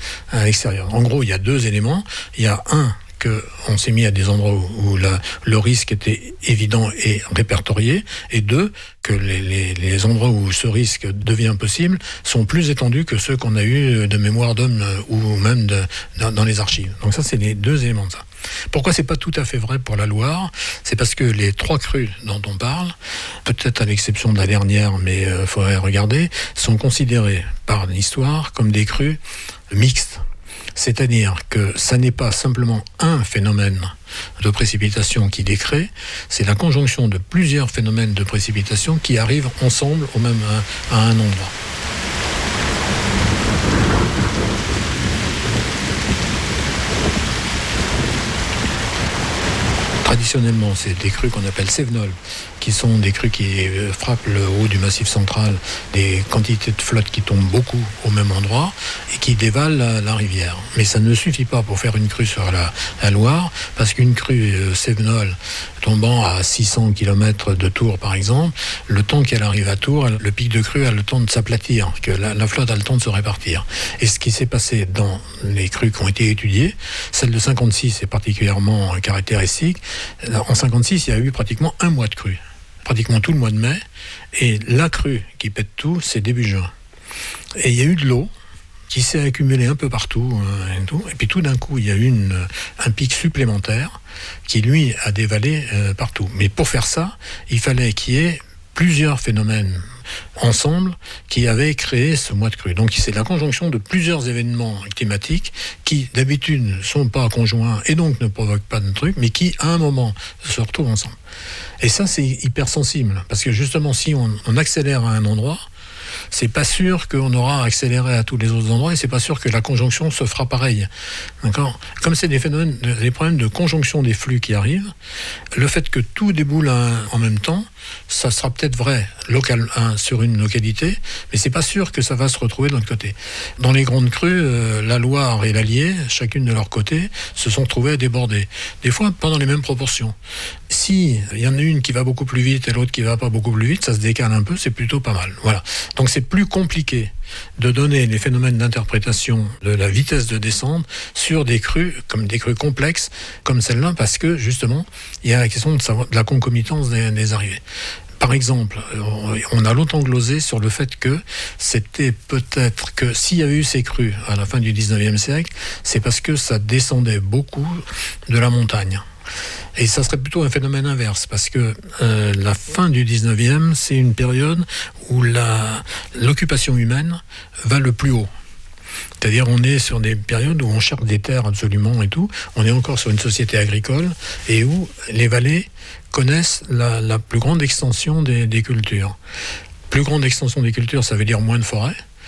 G: à l'extérieur. En gros, il y a deux éléments. Il y a un, qu'on s'est mis à des endroits où le risque était évident et répertorié, et deux, que les endroits où ce risque devient possible sont plus étendus que ceux qu'on a eu de mémoire d'homme ou même dans les archives. Donc ça, c'est les deux éléments de ça. Pourquoi c'est pas tout à fait vrai pour la Loire ? C'est parce que les trois crues dont on parle, peut-être à l'exception de la dernière, mais faudrait regarder, sont considérées par l'histoire comme des crues mixtes. C'est-à-dire que ça n'est pas simplement un phénomène de précipitation qui décrée, c'est la conjonction de plusieurs phénomènes de précipitation qui arrivent ensemble à un endroit. Traditionnellement, c'est des crues qu'on appelle cévenoles, qui sont des crues qui frappent le haut du massif central, des quantités de flotte qui tombent beaucoup au même endroit et qui dévalent la rivière. Mais ça ne suffit pas pour faire une crue sur la Loire, parce qu'une crue cévenole tombant à 600 km de Tours, par exemple, le temps qu'elle arrive à Tours, le pic de crue a le temps de s'aplatir, que la flotte a le temps de se répartir. Et ce qui s'est passé dans les crues qui ont été étudiées, celle de 56 est particulièrement caractéristique. En 56, il y a eu pratiquement un mois de crue, pratiquement tout le mois de mai, et la crue qui pète tout, c'est début juin. Et il y a eu de l'eau qui s'est accumulée un peu partout, et puis tout d'un coup, il y a eu un pic supplémentaire qui, lui, a dévalé partout. Mais pour faire ça, il fallait qu'il y ait plusieurs phénomènes ensemble qui avaient créé ce mois de crue. Donc c'est la conjonction de plusieurs événements climatiques qui d'habitude ne sont pas conjoints et donc ne provoquent pas de trucs, mais qui à un moment se retrouvent ensemble. Et ça, c'est hyper sensible, parce que justement, si on accélère à un endroit, c'est pas sûr qu'on aura accéléré à tous les autres endroits, et c'est pas sûr que la conjonction se fera pareil. D'accord ? Comme c'est des problèmes de conjonction des flux qui arrivent, le fait que tout déboule en même temps, ça sera peut-être vrai sur une localité, mais c'est pas sûr que ça va se retrouver de l'autre côté. Dans les grandes crues, la Loire et l'Allier, chacune de leur côté, se sont trouvées à déborder. Des fois, pas dans les mêmes proportions. Si il y en a une qui va beaucoup plus vite et l'autre qui va pas beaucoup plus vite, ça se décale un peu, c'est plutôt pas mal. Voilà. Donc c'est plus compliqué de donner les phénomènes d'interprétation de la vitesse de descente sur des crues, comme des crues complexes, comme celle-là, parce que, justement, il y a la question de la concomitance des arrivées. Par exemple, on a longtemps glosé sur le fait que c'était peut-être que s'il y avait eu ces crues à la fin du 19e siècle, c'est parce que ça descendait beaucoup de la montagne. Et ça serait plutôt un phénomène inverse, parce que la fin du 19e, c'est une période où l'occupation humaine va le plus haut. C'est-à-dire on est sur des périodes où on cherche des terres absolument et tout, on est encore sur une société agricole et où les vallées connaissent la plus grande extension des cultures. Plus grande extension des cultures, ça veut dire moins de forêts.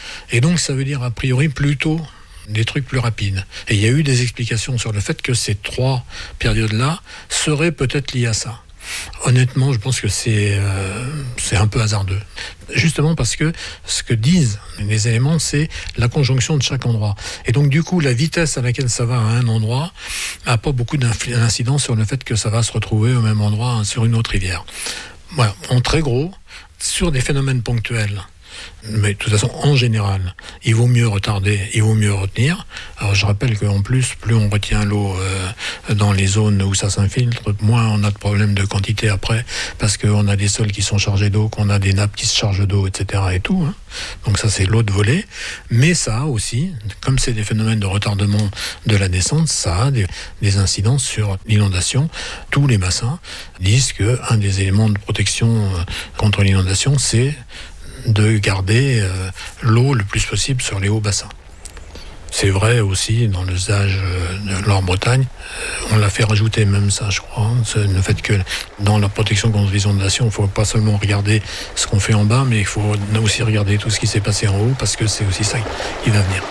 G: Et donc ça veut dire a priori plutôt des trucs plus rapides. Et il y a eu des explications sur le fait que ces 3 périodes-là seraient peut-être liées à ça. Honnêtement, je pense que c'est un peu hasardeux. Justement parce que ce que disent les éléments, c'est la conjonction de chaque endroit. Et donc du coup, la vitesse à laquelle ça va à un endroit n'a pas beaucoup d'incidence sur le fait que ça va se retrouver au même endroit sur une autre rivière. Voilà, en très gros, sur des phénomènes ponctuels, mais de toute façon, en général, il vaut mieux retarder, il vaut mieux retenir. Alors je rappelle qu'en plus, plus on retient l'eau dans les zones où ça s'infiltre, moins on a de problèmes de quantité après, parce qu'on a des sols qui sont chargés d'eau, qu'on a des nappes qui se chargent d'eau, etc. et tout. Hein. Donc ça, c'est l'autre volet. Mais ça a aussi, comme c'est des phénomènes de retardement de la descente, ça a des incidences sur l'inondation. Tous les bassins disent qu'un des éléments de protection contre l'inondation, c'est de garder l'eau le plus possible sur les hauts bassins. C'est vrai aussi dans l'usage de l'Or-Bretagne. On l'a fait rajouter même ça, je crois. C'est le fait que dans la protection contre les inondations, il ne faut pas seulement regarder ce qu'on fait en bas, mais il faut aussi regarder tout ce qui s'est passé en haut, parce que c'est aussi ça qui va venir.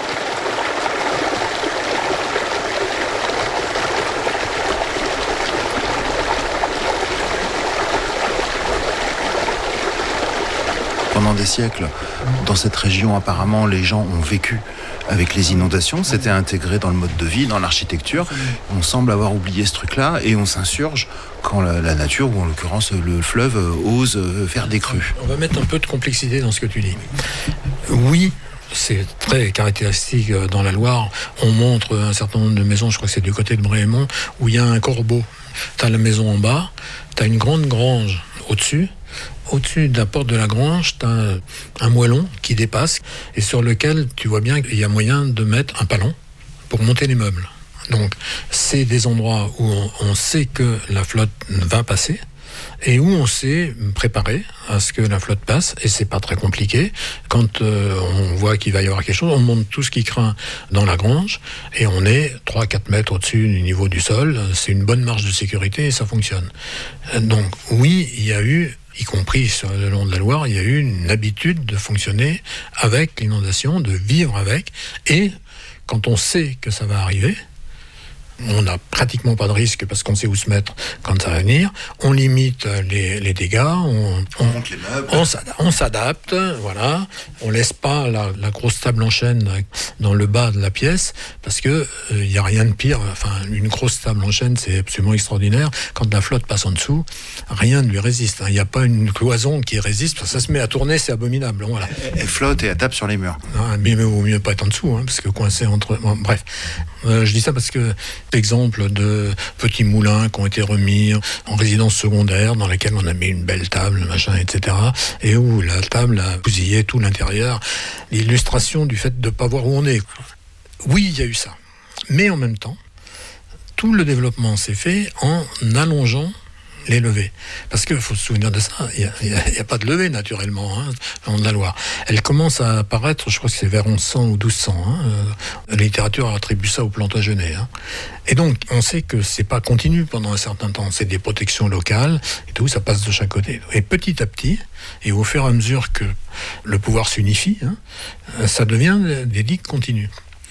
I: Pendant des siècles, dans cette région, apparemment, les gens ont vécu avec les inondations. C'était intégré dans le mode de vie, dans l'architecture. On semble avoir oublié ce truc-là et on s'insurge quand la nature, ou en l'occurrence le fleuve, ose faire des crues.
G: On va mettre un peu de complexité dans ce que tu dis. Oui, c'est très caractéristique dans la Loire. On montre un certain nombre de maisons, je crois que c'est du côté de Bréhémont, où il y a un corbeau. Tu as la maison en bas, tu as une grande grange au-dessus. Au-dessus de la porte de la grange, tu as un moellon qui dépasse et sur lequel tu vois bien qu'il y a moyen de mettre un palon pour monter les meubles. Donc, c'est des endroits où on sait que la flotte va passer et où on s'est préparé à ce que la flotte passe, et c'est pas très compliqué. Quand on voit qu'il va y avoir quelque chose, on monte tout ce qui craint dans la grange et on est 3-4 mètres au-dessus du niveau du sol. C'est une bonne marge de sécurité et ça fonctionne. Donc oui, il y a eu, y compris sur le long de la Loire, il y a eu une habitude de fonctionner avec l'inondation, de vivre avec, et quand on sait que ça va arriver, on n'a pratiquement pas de risque parce qu'on sait où se mettre quand ça va venir. On limite les dégâts, on
I: monte les meubles,
G: on s'adapte, voilà. On laisse pas la grosse table en chêne dans le bas de la pièce parce que y a rien de pire. Enfin, une grosse table en chêne, c'est absolument extraordinaire. Quand la flotte passe en dessous, rien ne lui résiste. Il n'y a pas une cloison qui résiste. Ça se met à tourner, c'est abominable. Voilà.
I: Elle flotte et elle tape sur les murs.
G: Ah, mais il vaut mieux pas être en dessous, parce que coincé entre. Bon, bref, je dis ça parce que exemple de petits moulins qui ont été remis en résidence secondaire dans lesquels on a mis une belle table, machin, etc. Et où la table a bousillé tout l'intérieur. L'illustration du fait de ne pas voir où on est. Oui, il y a eu ça. Mais en même temps, tout le développement s'est fait en allongeant les levées. Parce qu'il faut se souvenir de ça, il n'y a pas de levée naturellement le long de la Loire. Elle commence à apparaître, je crois que c'est vers 1100 ou 1200. La littérature attribue ça au Plantagenet. Et donc, on sait que c'est pas continu pendant un certain temps. C'est des protections locales et tout, ça passe de chaque côté. Et petit à petit, et au fur et à mesure que le pouvoir s'unifie, ça devient des digues continues.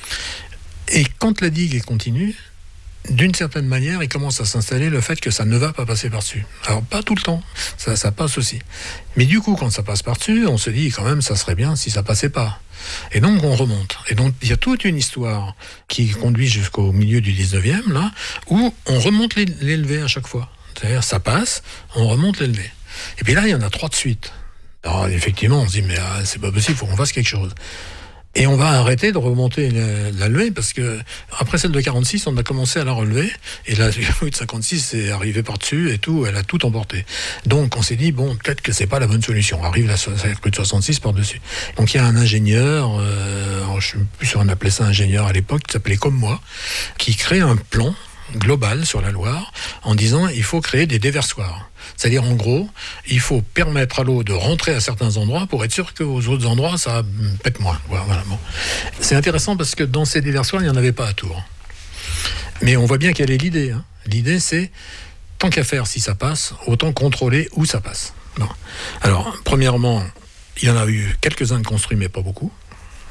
G: Et quand la digue est continue, d'une certaine manière, il commence à s'installer le fait que ça ne va pas passer par-dessus. Alors, pas tout le temps, ça passe aussi. Mais du coup, quand ça passe par-dessus, on se dit quand même, ça serait bien si ça passait pas. Et donc, on remonte. Et donc, il y a toute une histoire qui conduit jusqu'au milieu du 19e, là, où on remonte les levées à chaque fois. C'est-à-dire, ça passe, on remonte les levées. Et puis là, il y en a 3 de suite. Alors, effectivement, on se dit, mais c'est pas possible, il faut qu'on fasse quelque chose. Et on va arrêter de remonter la levée parce que après celle de 46, on a commencé à la relever et la de 56 est arrivée par-dessus et tout, elle a tout emporté. Donc on s'est dit bon, peut-être que c'est pas la bonne solution. Arrive la crue de 66 par-dessus. Donc il y a un ingénieur, je suis plus sûr on appelait ça ingénieur à l'époque, qui s'appelait comme moi, qui crée un plan global sur la Loire en disant il faut créer des déversoirs. C'est-à-dire, en gros, il faut permettre à l'eau de rentrer à certains endroits pour être sûr qu'aux autres endroits, ça pète moins. Voilà, bon. C'est intéressant parce que dans ces déversoirs, il n'y en avait pas à Tours. Mais on voit bien quelle est l'idée. L'idée, c'est, tant qu'à faire si ça passe, autant contrôler où ça passe. Bon. Alors, premièrement, il y en a eu quelques-uns de construits, mais pas beaucoup.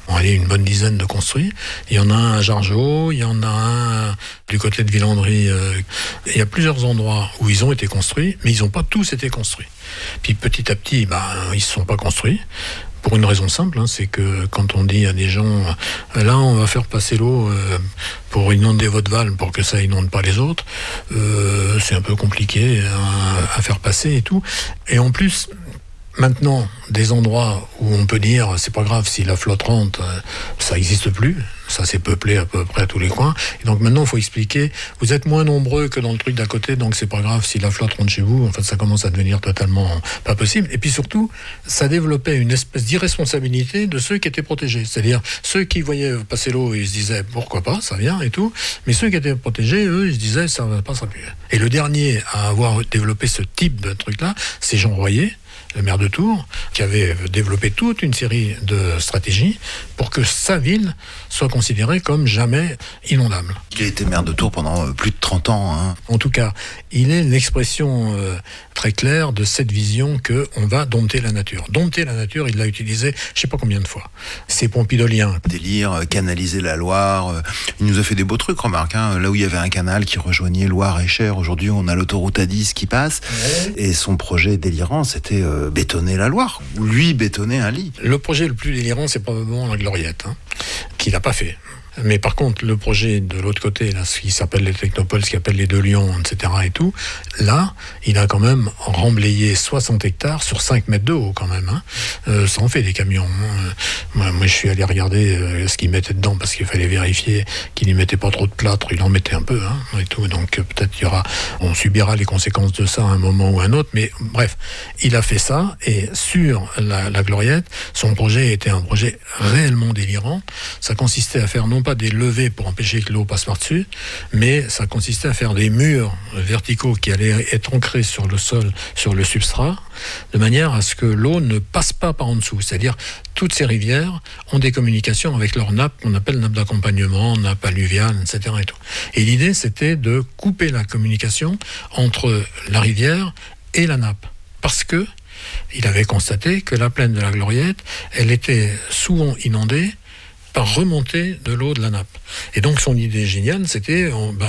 G: Allez, une bonne dizaine de construits. Il y en a un à Jargeau, il y en a un du côté de Villandry. Il y a plusieurs endroits où ils ont été construits, mais ils n'ont pas tous été construits. Puis petit à petit, ils ne se sont pas construits. Pour une raison simple, c'est que quand on dit à des gens, là on va faire passer l'eau pour inonder votre Val pour que ça inonde pas les autres, c'est un peu compliqué à faire passer et tout. Et en plus, maintenant, des endroits où on peut dire c'est pas grave si la flotte rentre, ça n'existe plus. Ça s'est peuplé à peu près à tous les coins. Et donc maintenant, il faut expliquer, vous êtes moins nombreux que dans le truc d'à côté, donc c'est pas grave si la flotte rentre chez vous. En fait, ça commence à devenir totalement pas possible. Et puis surtout, ça développait une espèce d'irresponsabilité de ceux qui étaient protégés. C'est-à-dire, ceux qui voyaient passer l'eau, ils se disaient, pourquoi pas, ça vient et tout. Mais ceux qui étaient protégés, eux, ils se disaient, ça ne passera plus. Et le dernier à avoir développé ce type de truc-là, c'est Jean Royer, le maire de Tours, qui avait développé toute une série de stratégies pour que sa ville soit considérée comme jamais inondable.
I: Il a été maire de Tours pendant plus de 30 ans.
G: En tout cas, il est l'expression très claire de cette vision qu'on va dompter la nature. Dompter la nature, il l'a utilisé je ne sais pas combien de fois. C'est pompidolien.
I: Délire, canaliser la Loire. Il nous a fait des beaux trucs, remarque. Là où il y avait un canal qui rejoignait Loire et Cher, aujourd'hui on a l'autoroute A10 qui passe. Ouais. Et son projet délirant, c'était bétonner la Loire. Lui bétonner un lit.
G: Le projet le plus délirant, c'est probablement la Gloriette, qu'il n'a pas fait. Mais par contre, le projet de l'autre côté, là, ce qui s'appelle les Technopoles, ce qui s'appelle les Deux Lions, etc. et tout, là, il a quand même remblayé 60 hectares sur 5 mètres de haut, quand même. Ça en fait des camions. Moi, je suis allé regarder ce qu'il mettait dedans, parce qu'il fallait vérifier qu'il n'y mettait pas trop de plâtre. Il en mettait un peu, et tout. Donc, peut-être on subira les conséquences de ça à un moment ou à un autre. Mais bref, il a fait ça. Et sur la Gloriette, son projet était un projet réellement délirant. Ça consistait à faire non pas des levées pour empêcher que l'eau passe par-dessus, mais ça consistait à faire des murs verticaux qui allaient être ancrés sur le sol, sur le substrat, de manière à ce que l'eau ne passe pas par en dessous. C'est-à-dire, toutes ces rivières ont des communications avec leurs nappes, qu'on appelle nappes d'accompagnement, nappes alluviales, etc. Et tout. Et l'idée, c'était de couper la communication entre la rivière et la nappe. Parce que il avait constaté que la plaine de la Gloriette, elle était souvent inondée par remontée de l'eau de la nappe. Et donc son idée géniale, c'était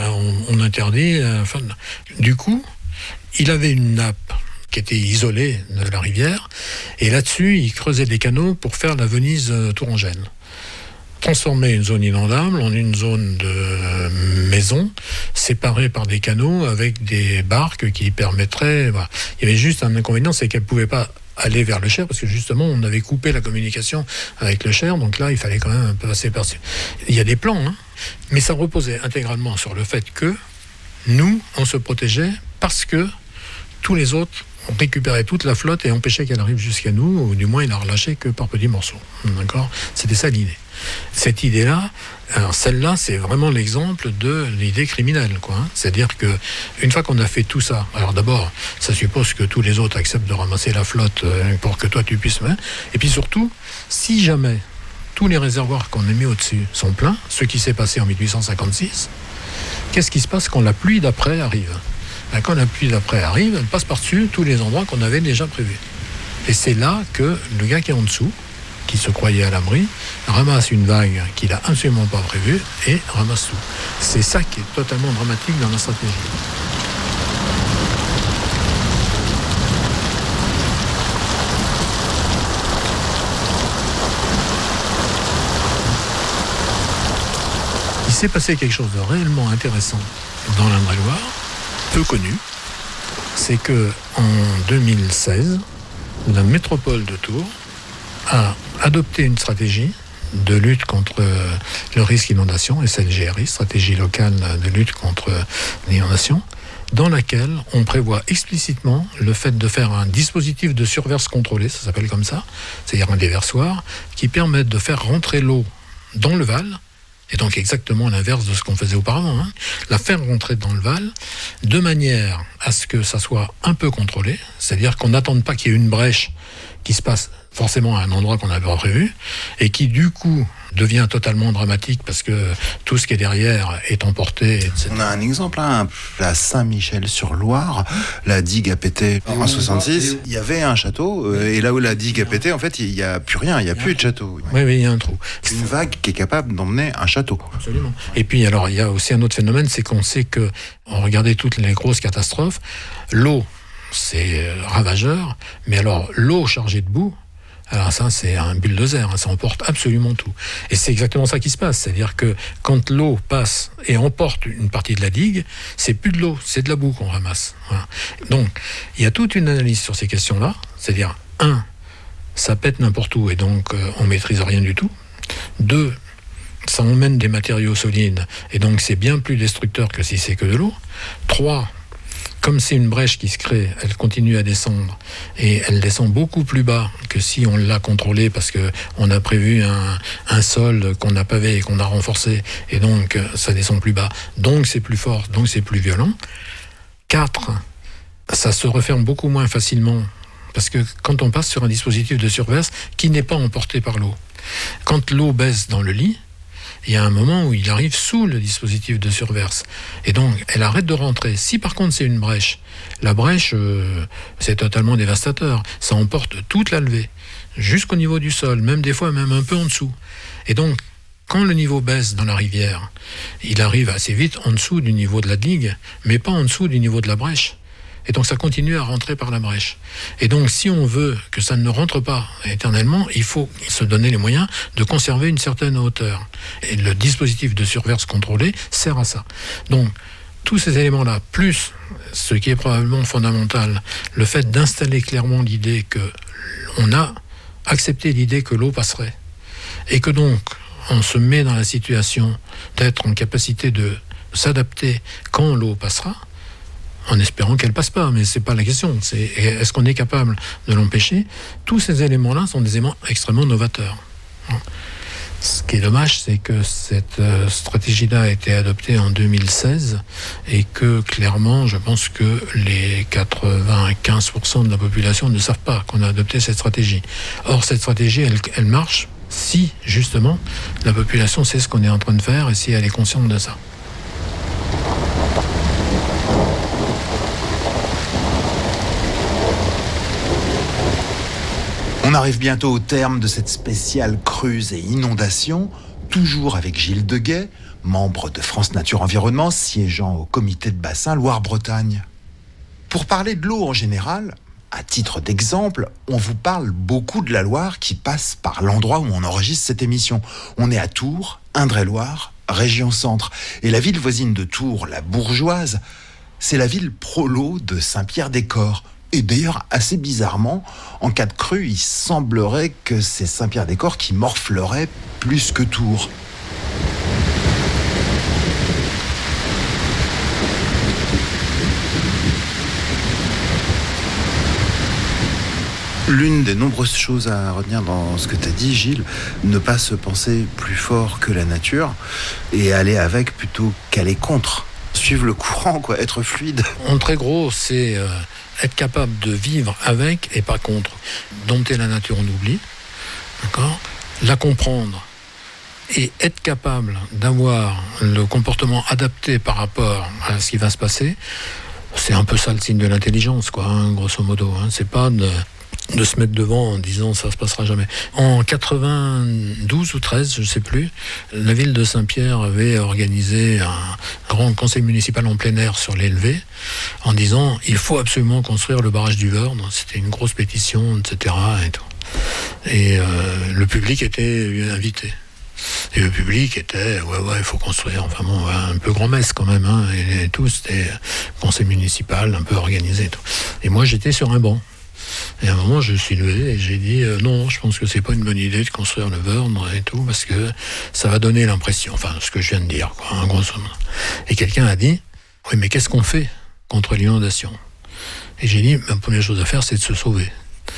G: on interdit... Du coup, il avait une nappe qui était isolée de la rivière, et là-dessus, il creusait des canaux pour faire la Venise tourangelle. Transformer une zone inondable en une zone de maison, séparée par des canaux avec des barques qui permettraient... Voilà. Il y avait juste un inconvénient, c'est qu'elle ne pouvait pas aller vers le Cher, parce que justement, on avait coupé la communication avec le Cher, donc là, il fallait quand même un peu passer par-dessus. Il y a des plans, mais ça reposait intégralement sur le fait que nous, on se protégeait parce que tous les autres ont récupéré toute la flotte et empêchaient qu'elle arrive jusqu'à nous, ou du moins, ils la relâchaient que par petits morceaux. D'accord ? C'était ça l'idée. Cette idée-là, alors celle-là, c'est vraiment l'exemple de l'idée criminelle, C'est-à-dire que une fois qu'on a fait tout ça, alors d'abord, ça suppose que tous les autres acceptent de ramasser la flotte pour que toi tu puisses. Et puis surtout, si jamais tous les réservoirs qu'on a mis au-dessus sont pleins, ce qui s'est passé en 1856, qu'est-ce qui se passe quand la pluie d'après arrive ? Quand la pluie d'après arrive, elle passe par-dessus tous les endroits qu'on avait déjà prévus. Et c'est là que le gars qui est en dessous, qui se croyait à l'abri, ramasse une vague qu'il n'a absolument pas prévue et ramasse tout. C'est ça qui est totalement dramatique dans la stratégie. Il s'est passé quelque chose de réellement intéressant dans l'Indre-et-Loire, peu connu, c'est que en 2016, la métropole de Tours a adopté une stratégie de lutte contre le risque inondation, SLGRI, stratégie locale de lutte contre l'inondation, dans laquelle on prévoit explicitement le fait de faire un dispositif de surverse contrôlé, ça s'appelle comme ça, c'est-à-dire un déversoir, qui permet de faire rentrer l'eau dans le Val, et donc exactement l'inverse de ce qu'on faisait auparavant, la faire rentrer dans le Val, de manière à ce que ça soit un peu contrôlé, c'est-à-dire qu'on n'attende pas qu'il y ait une brèche qui se passe forcément à un endroit qu'on n'avait pas prévu, et qui du coup devient totalement dramatique parce que tout ce qui est derrière est emporté, etc.
I: On a un exemple, à Saint-Michel-sur-Loire, la digue a pété en 66. Il y avait un château, et là où la digue a pété, en fait, il n'y a plus rien, il n'y a plus de château.
G: Oui, il y a un trou.
I: Une vague qui est capable d'emmener un château.
G: Absolument. Et puis, alors, il y a aussi un autre phénomène, c'est qu'on sait que, on regardait toutes les grosses catastrophes, l'eau, c'est ravageur, mais alors, l'eau chargée de boue, alors ça, c'est un bulldozer, ça emporte absolument tout. Et c'est exactement ça qui se passe, c'est-à-dire que quand l'eau passe et emporte une partie de la digue, c'est plus de l'eau, c'est de la boue qu'on ramasse. Voilà. Donc, il y a toute une analyse sur ces questions-là, c'est-à-dire, 1, ça pète n'importe où et donc on maîtrise rien du tout. 2, ça emmène des matériaux solides et donc c'est bien plus destructeur que si c'est que de l'eau. 3, comme c'est une brèche qui se crée, elle continue à descendre et elle descend beaucoup plus bas que si on l'a contrôlée parce qu'on a prévu un sol qu'on a pavé et qu'on a renforcé et donc ça descend plus bas, donc c'est plus fort, donc c'est plus violent. 4, ça se referme beaucoup moins facilement parce que quand on passe sur un dispositif de surverse qui n'est pas emporté par l'eau, quand l'eau baisse dans le lit, il y a un moment où il arrive sous le dispositif de surverse. Et donc, elle arrête de rentrer. Si par contre c'est une brèche, la brèche, c'est totalement dévastateur. Ça emporte toute la levée, jusqu'au niveau du sol, même des fois même un peu en dessous. Et donc, quand le niveau baisse dans la rivière, il arrive assez vite en dessous du niveau de la digue, mais pas en dessous du niveau de la brèche. Et donc ça continue à rentrer par la brèche. Et donc si on veut que ça ne rentre pas éternellement, il faut se donner les moyens de conserver une certaine hauteur. Et le dispositif de surverse contrôlé sert à ça. Donc tous ces éléments-là, plus ce qui est probablement fondamental, le fait d'installer clairement l'idée qu'on a accepté l'idée que l'eau passerait. Et que donc on se met dans la situation d'être en capacité de s'adapter quand l'eau passera, en espérant qu'elle passe pas, mais c'est pas la question. C'est est-ce qu'on est capable de l'empêcher? Tous ces éléments-là sont des éléments extrêmement novateurs. Ce qui est dommage, c'est que cette stratégie-là a été adoptée en 2016 et que clairement, je pense que les 95% de la population ne savent pas qu'on a adopté cette stratégie. Or, cette stratégie, elle marche si, justement, la population sait ce qu'on est en train de faire et si elle est consciente de ça.
D: On arrive bientôt au terme de cette spéciale crues et inondations, toujours avec Gilles Deguet, membre de France Nature Environnement, siégeant au comité de bassin Loire-Bretagne. Pour parler de l'eau en général, à titre d'exemple, on vous parle beaucoup de la Loire qui passe par l'endroit où on enregistre cette émission. On est à Tours, Indre-et-Loire, région centre. Et la ville voisine de Tours, la Bourgeoise, c'est la ville prolo de Saint-Pierre-des-Corps. Et d'ailleurs, assez bizarrement, en cas de crue, il semblerait que c'est Saint-Pierre-des-Corps qui morflerait plus que Tours.
I: L'une des nombreuses choses à retenir dans ce que tu as dit, Gilles, ne pas se penser plus fort que la nature et aller avec plutôt qu'aller contre. Suivre le courant, quoi, être fluide.
G: En très gros, c'est être capable de vivre avec et pas contre. Dompter la nature, on oublie, d'accord ? La comprendre et être capable d'avoir le comportement adapté par rapport à ce qui va se passer, c'est un peu ça le signe de l'intelligence, quoi, grosso modo. C'est pas de se mettre devant en disant ça se passera jamais. En 92 ou 13, je sais plus, la ville de Saint-Pierre avait organisé un grand conseil municipal en plein air sur l'élevé en disant il faut absolument construire le barrage du Verne. C'était une grosse pétition, etc. Et tout. Et le public était invité. Et le public était ouais, il faut construire, enfin bon, un peu grand-messe quand même, et tout, c'était conseil municipal, un peu organisé et tout. Et moi j'étais sur un banc. Et à un moment, je suis levé et j'ai dit non, je pense que c'est pas une bonne idée de construire le Verne et tout, parce que ça va donner l'impression, enfin, ce que je viens de dire, quoi, grosso modo. Et quelqu'un a dit oui, mais qu'est-ce qu'on fait contre l'inondation? Et j'ai dit la première chose à faire, c'est de se sauver.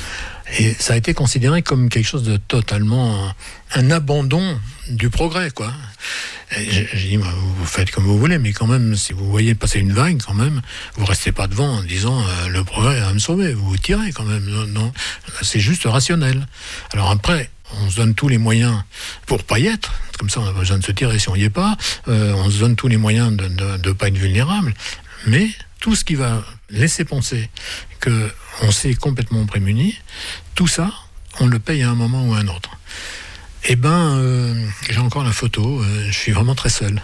G: Et ça a été considéré comme quelque chose de totalement un abandon du progrès, quoi. J'ai dit, vous faites comme vous voulez, mais quand même, si vous voyez passer une vague, quand même, vous restez pas devant en disant le progrès va me sauver. Vous vous tirez quand même. Non, c'est juste rationnel. Alors après, on se donne tous les moyens pour pas y être. Comme ça, on n'a pas besoin de se tirer si on y est pas. On se donne tous les moyens de ne pas être vulnérable. Mais tout ce qui va laisser penser qu'on s'est complètement prémuni, tout ça, on le paye à un moment ou à un autre. Eh ben, j'ai encore la photo, je suis vraiment très seul.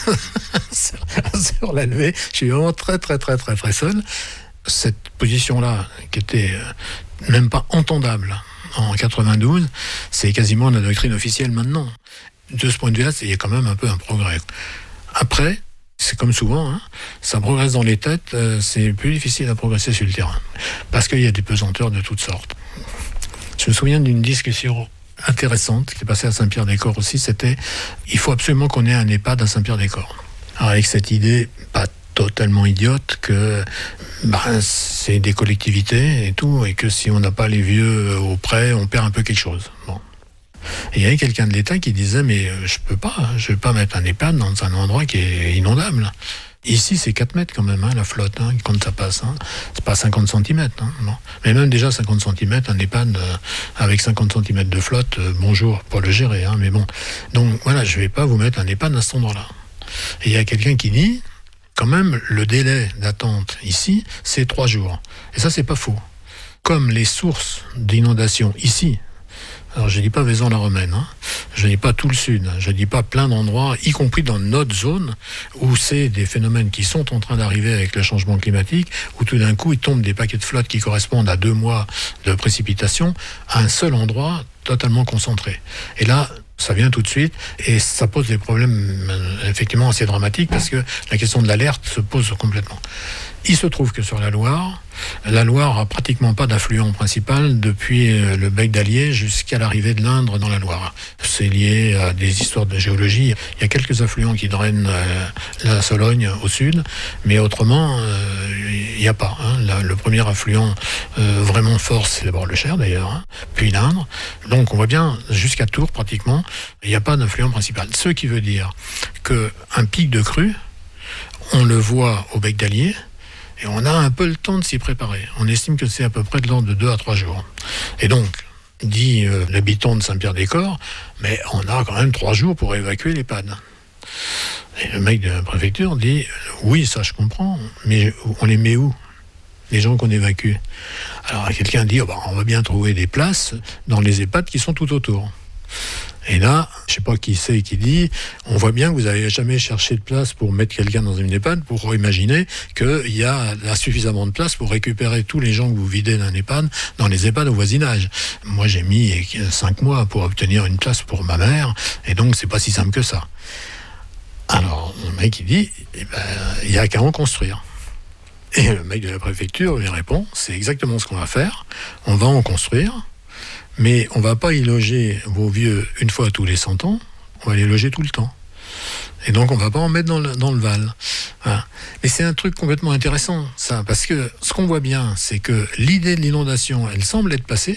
G: sur la levée, je suis vraiment très seul. Cette position-là, qui était même pas entendable en 92, c'est quasiment la doctrine officielle maintenant. De ce point de vue-là, il y a quand même un peu un progrès. Après, c'est comme souvent, ça progresse dans les têtes, c'est plus difficile à progresser sur le terrain. Parce qu'il y a des pesanteurs de toutes sortes. Je me souviens d'une discussion intéressante qui est passée à Saint-Pierre-des-Corps aussi, c'était il faut absolument qu'on ait un EHPAD à Saint-Pierre-des-Corps. Alors avec cette idée pas totalement idiote que c'est des collectivités et tout, et que si on n'a pas les vieux auprès, on perd un peu quelque chose. Bon. Et il y avait quelqu'un de l'État qui disait mais je vais pas mettre un EHPAD dans un endroit qui est inondable. Ici, c'est 4 mètres quand même, la flotte, quand ça passe. C'est pas 50 cm. Non. Mais même déjà 50 cm, un EHPAD avec 50 cm de flotte, bonjour, pour le gérer. Mais bon. Donc voilà, je vais pas vous mettre un EHPAD à cet endroit-là. Et il y a quelqu'un qui dit, quand même, le délai d'attente ici, c'est 3 jours. Et ça, c'est pas faux. Comme les sources d'inondation ici, alors je dis pas Vaison-la-Romaine, je dis pas tout le sud, je dis pas plein d'endroits, y compris dans notre zone, où c'est des phénomènes qui sont en train d'arriver avec le changement climatique, où tout d'un coup il tombe des paquets de flotte qui correspondent à 2 mois de précipitation, à un seul endroit totalement concentré. Et là, ça vient tout de suite, et ça pose des problèmes effectivement assez dramatiques, parce que la question de l'alerte se pose complètement. Il se trouve que sur la Loire a pratiquement pas d'affluent principal depuis le bec d'Allier jusqu'à l'arrivée de l'Indre dans la Loire. C'est lié à des histoires de géologie. Il y a quelques affluents qui drainent la Sologne au sud, mais autrement, il n'y a pas. Le premier affluent vraiment fort, c'est d'abord le Cher d'ailleurs, puis l'Indre. Donc on voit bien, jusqu'à Tours pratiquement, il n'y a pas d'affluent principal. Ce qui veut dire qu'un pic de crue, on le voit au bec d'Allier, et on a un peu le temps de s'y préparer. On estime que c'est à peu près de l'ordre de 2 à 3 jours. Et donc, dit l'habitant de Saint-Pierre-des-Corps, mais on a quand même 3 jours pour évacuer l'EHPAD. Et le mec de la préfecture dit, oui, ça je comprends, mais on les met où, les gens qu'on évacue? Alors quelqu'un dit, on va bien trouver des places dans les EHPAD qui sont tout autour. Et là, je sais pas qui c'est qui dit, on voit bien que vous n'avez jamais cherché de place pour mettre quelqu'un dans une EHPAD pour imaginer qu'il y a suffisamment de place pour récupérer tous les gens que vous videz d'un EHPAD dans les EHPAD au voisinage. Moi, j'ai mis 5 mois pour obtenir une place pour ma mère, et donc c'est pas si simple que ça. Alors, le mec, il dit, il y a qu'à en construire. Et le mec de la préfecture lui répond, c'est exactement ce qu'on va faire, on va en construire, mais on ne va pas y loger vos vieux une fois tous les 100 ans, on va les loger tout le temps. Et donc on ne va pas en mettre dans le Val. Voilà. Mais c'est un truc complètement intéressant, ça, parce que ce qu'on voit bien, c'est que l'idée de l'inondation, elle semble être passée,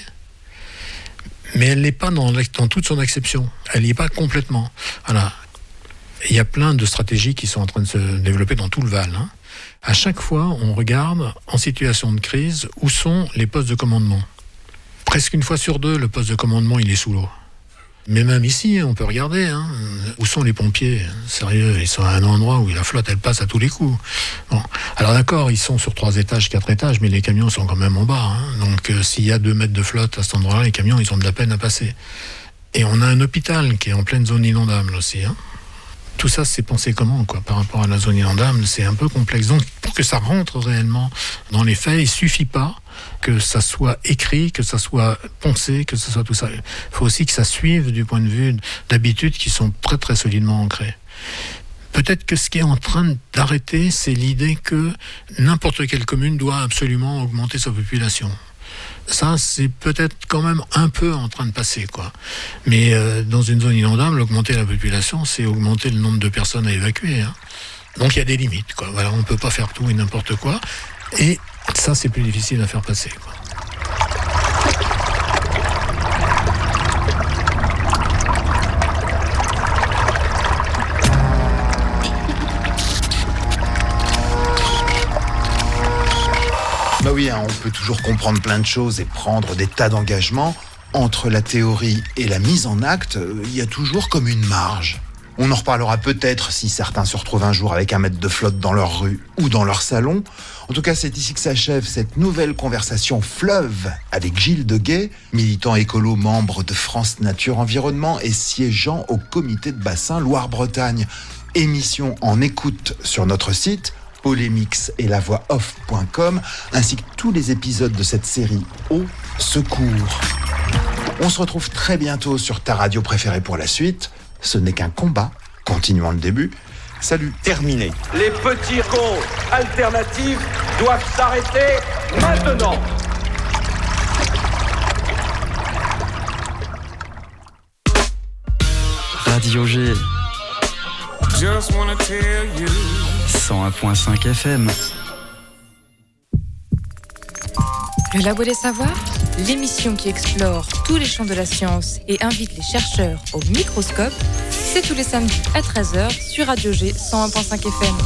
G: mais elle n'est pas dans toute son acception. Elle n'y est pas complètement. Voilà. Il y a plein de stratégies qui sont en train de se développer dans tout le Val. À chaque fois, on regarde, en situation de crise, où sont les postes de commandement. Presque une fois sur 2, le poste de commandement, il est sous l'eau. Mais même ici, on peut regarder, où sont les pompiers? Sérieux, ils sont à un endroit où la flotte, elle passe à tous les coups. Bon. Alors d'accord, ils sont sur 3 étages, 4 étages, mais les camions sont quand même en bas. Donc s'il y a 2 mètres de flotte à cet endroit-là, les camions, ils ont de la peine à passer. Et on a un hôpital qui est en pleine zone inondable aussi. Tout ça, c'est pensé comment, par rapport à la zone inondable? C'est un peu complexe. Donc, pour que ça rentre réellement dans les faits, il suffit pas que ça soit écrit, que ça soit pensé, que ce soit tout ça. Il faut aussi que ça suive du point de vue d'habitudes qui sont très très solidement ancrées. Peut-être que ce qui est en train d'arrêter, c'est l'idée que n'importe quelle commune doit absolument augmenter sa population. Ça, c'est peut-être quand même un peu en train de passer, Mais dans une zone inondable, augmenter la population, c'est augmenter le nombre de personnes à évacuer. Donc il y a des limites, Voilà, on ne peut pas faire tout et n'importe quoi. Et ça, c'est plus difficile à faire passer,
D: oui, on peut toujours comprendre plein de choses et prendre des tas d'engagements. Entre la théorie et la mise en acte, il y a toujours comme une marge. On en reparlera peut-être si certains se retrouvent un jour avec un mètre de flotte dans leur rue ou dans leur salon. En tout cas, c'est ici que s'achève cette nouvelle conversation fleuve avec Gilles Deguet, militant écolo, membre de France Nature Environnement et siégeant au comité de bassin Loire-Bretagne. Émission en écoute sur notre site polémix et lavoixoff.com ainsi que tous les épisodes de cette série Au secours. On se retrouve très bientôt sur ta radio préférée pour la suite. Ce n'est qu'un combat. Continuons le début. Salut.
J: Terminé. Les petits cons alternatifs doivent s'arrêter maintenant.
K: Radio G. 101.5 FM.
B: Le Labo des Savoirs, l'émission qui explore tous les champs de la science et invite les chercheurs au microscope, c'est tous les samedis à 13h sur Radio G 101.5 FM.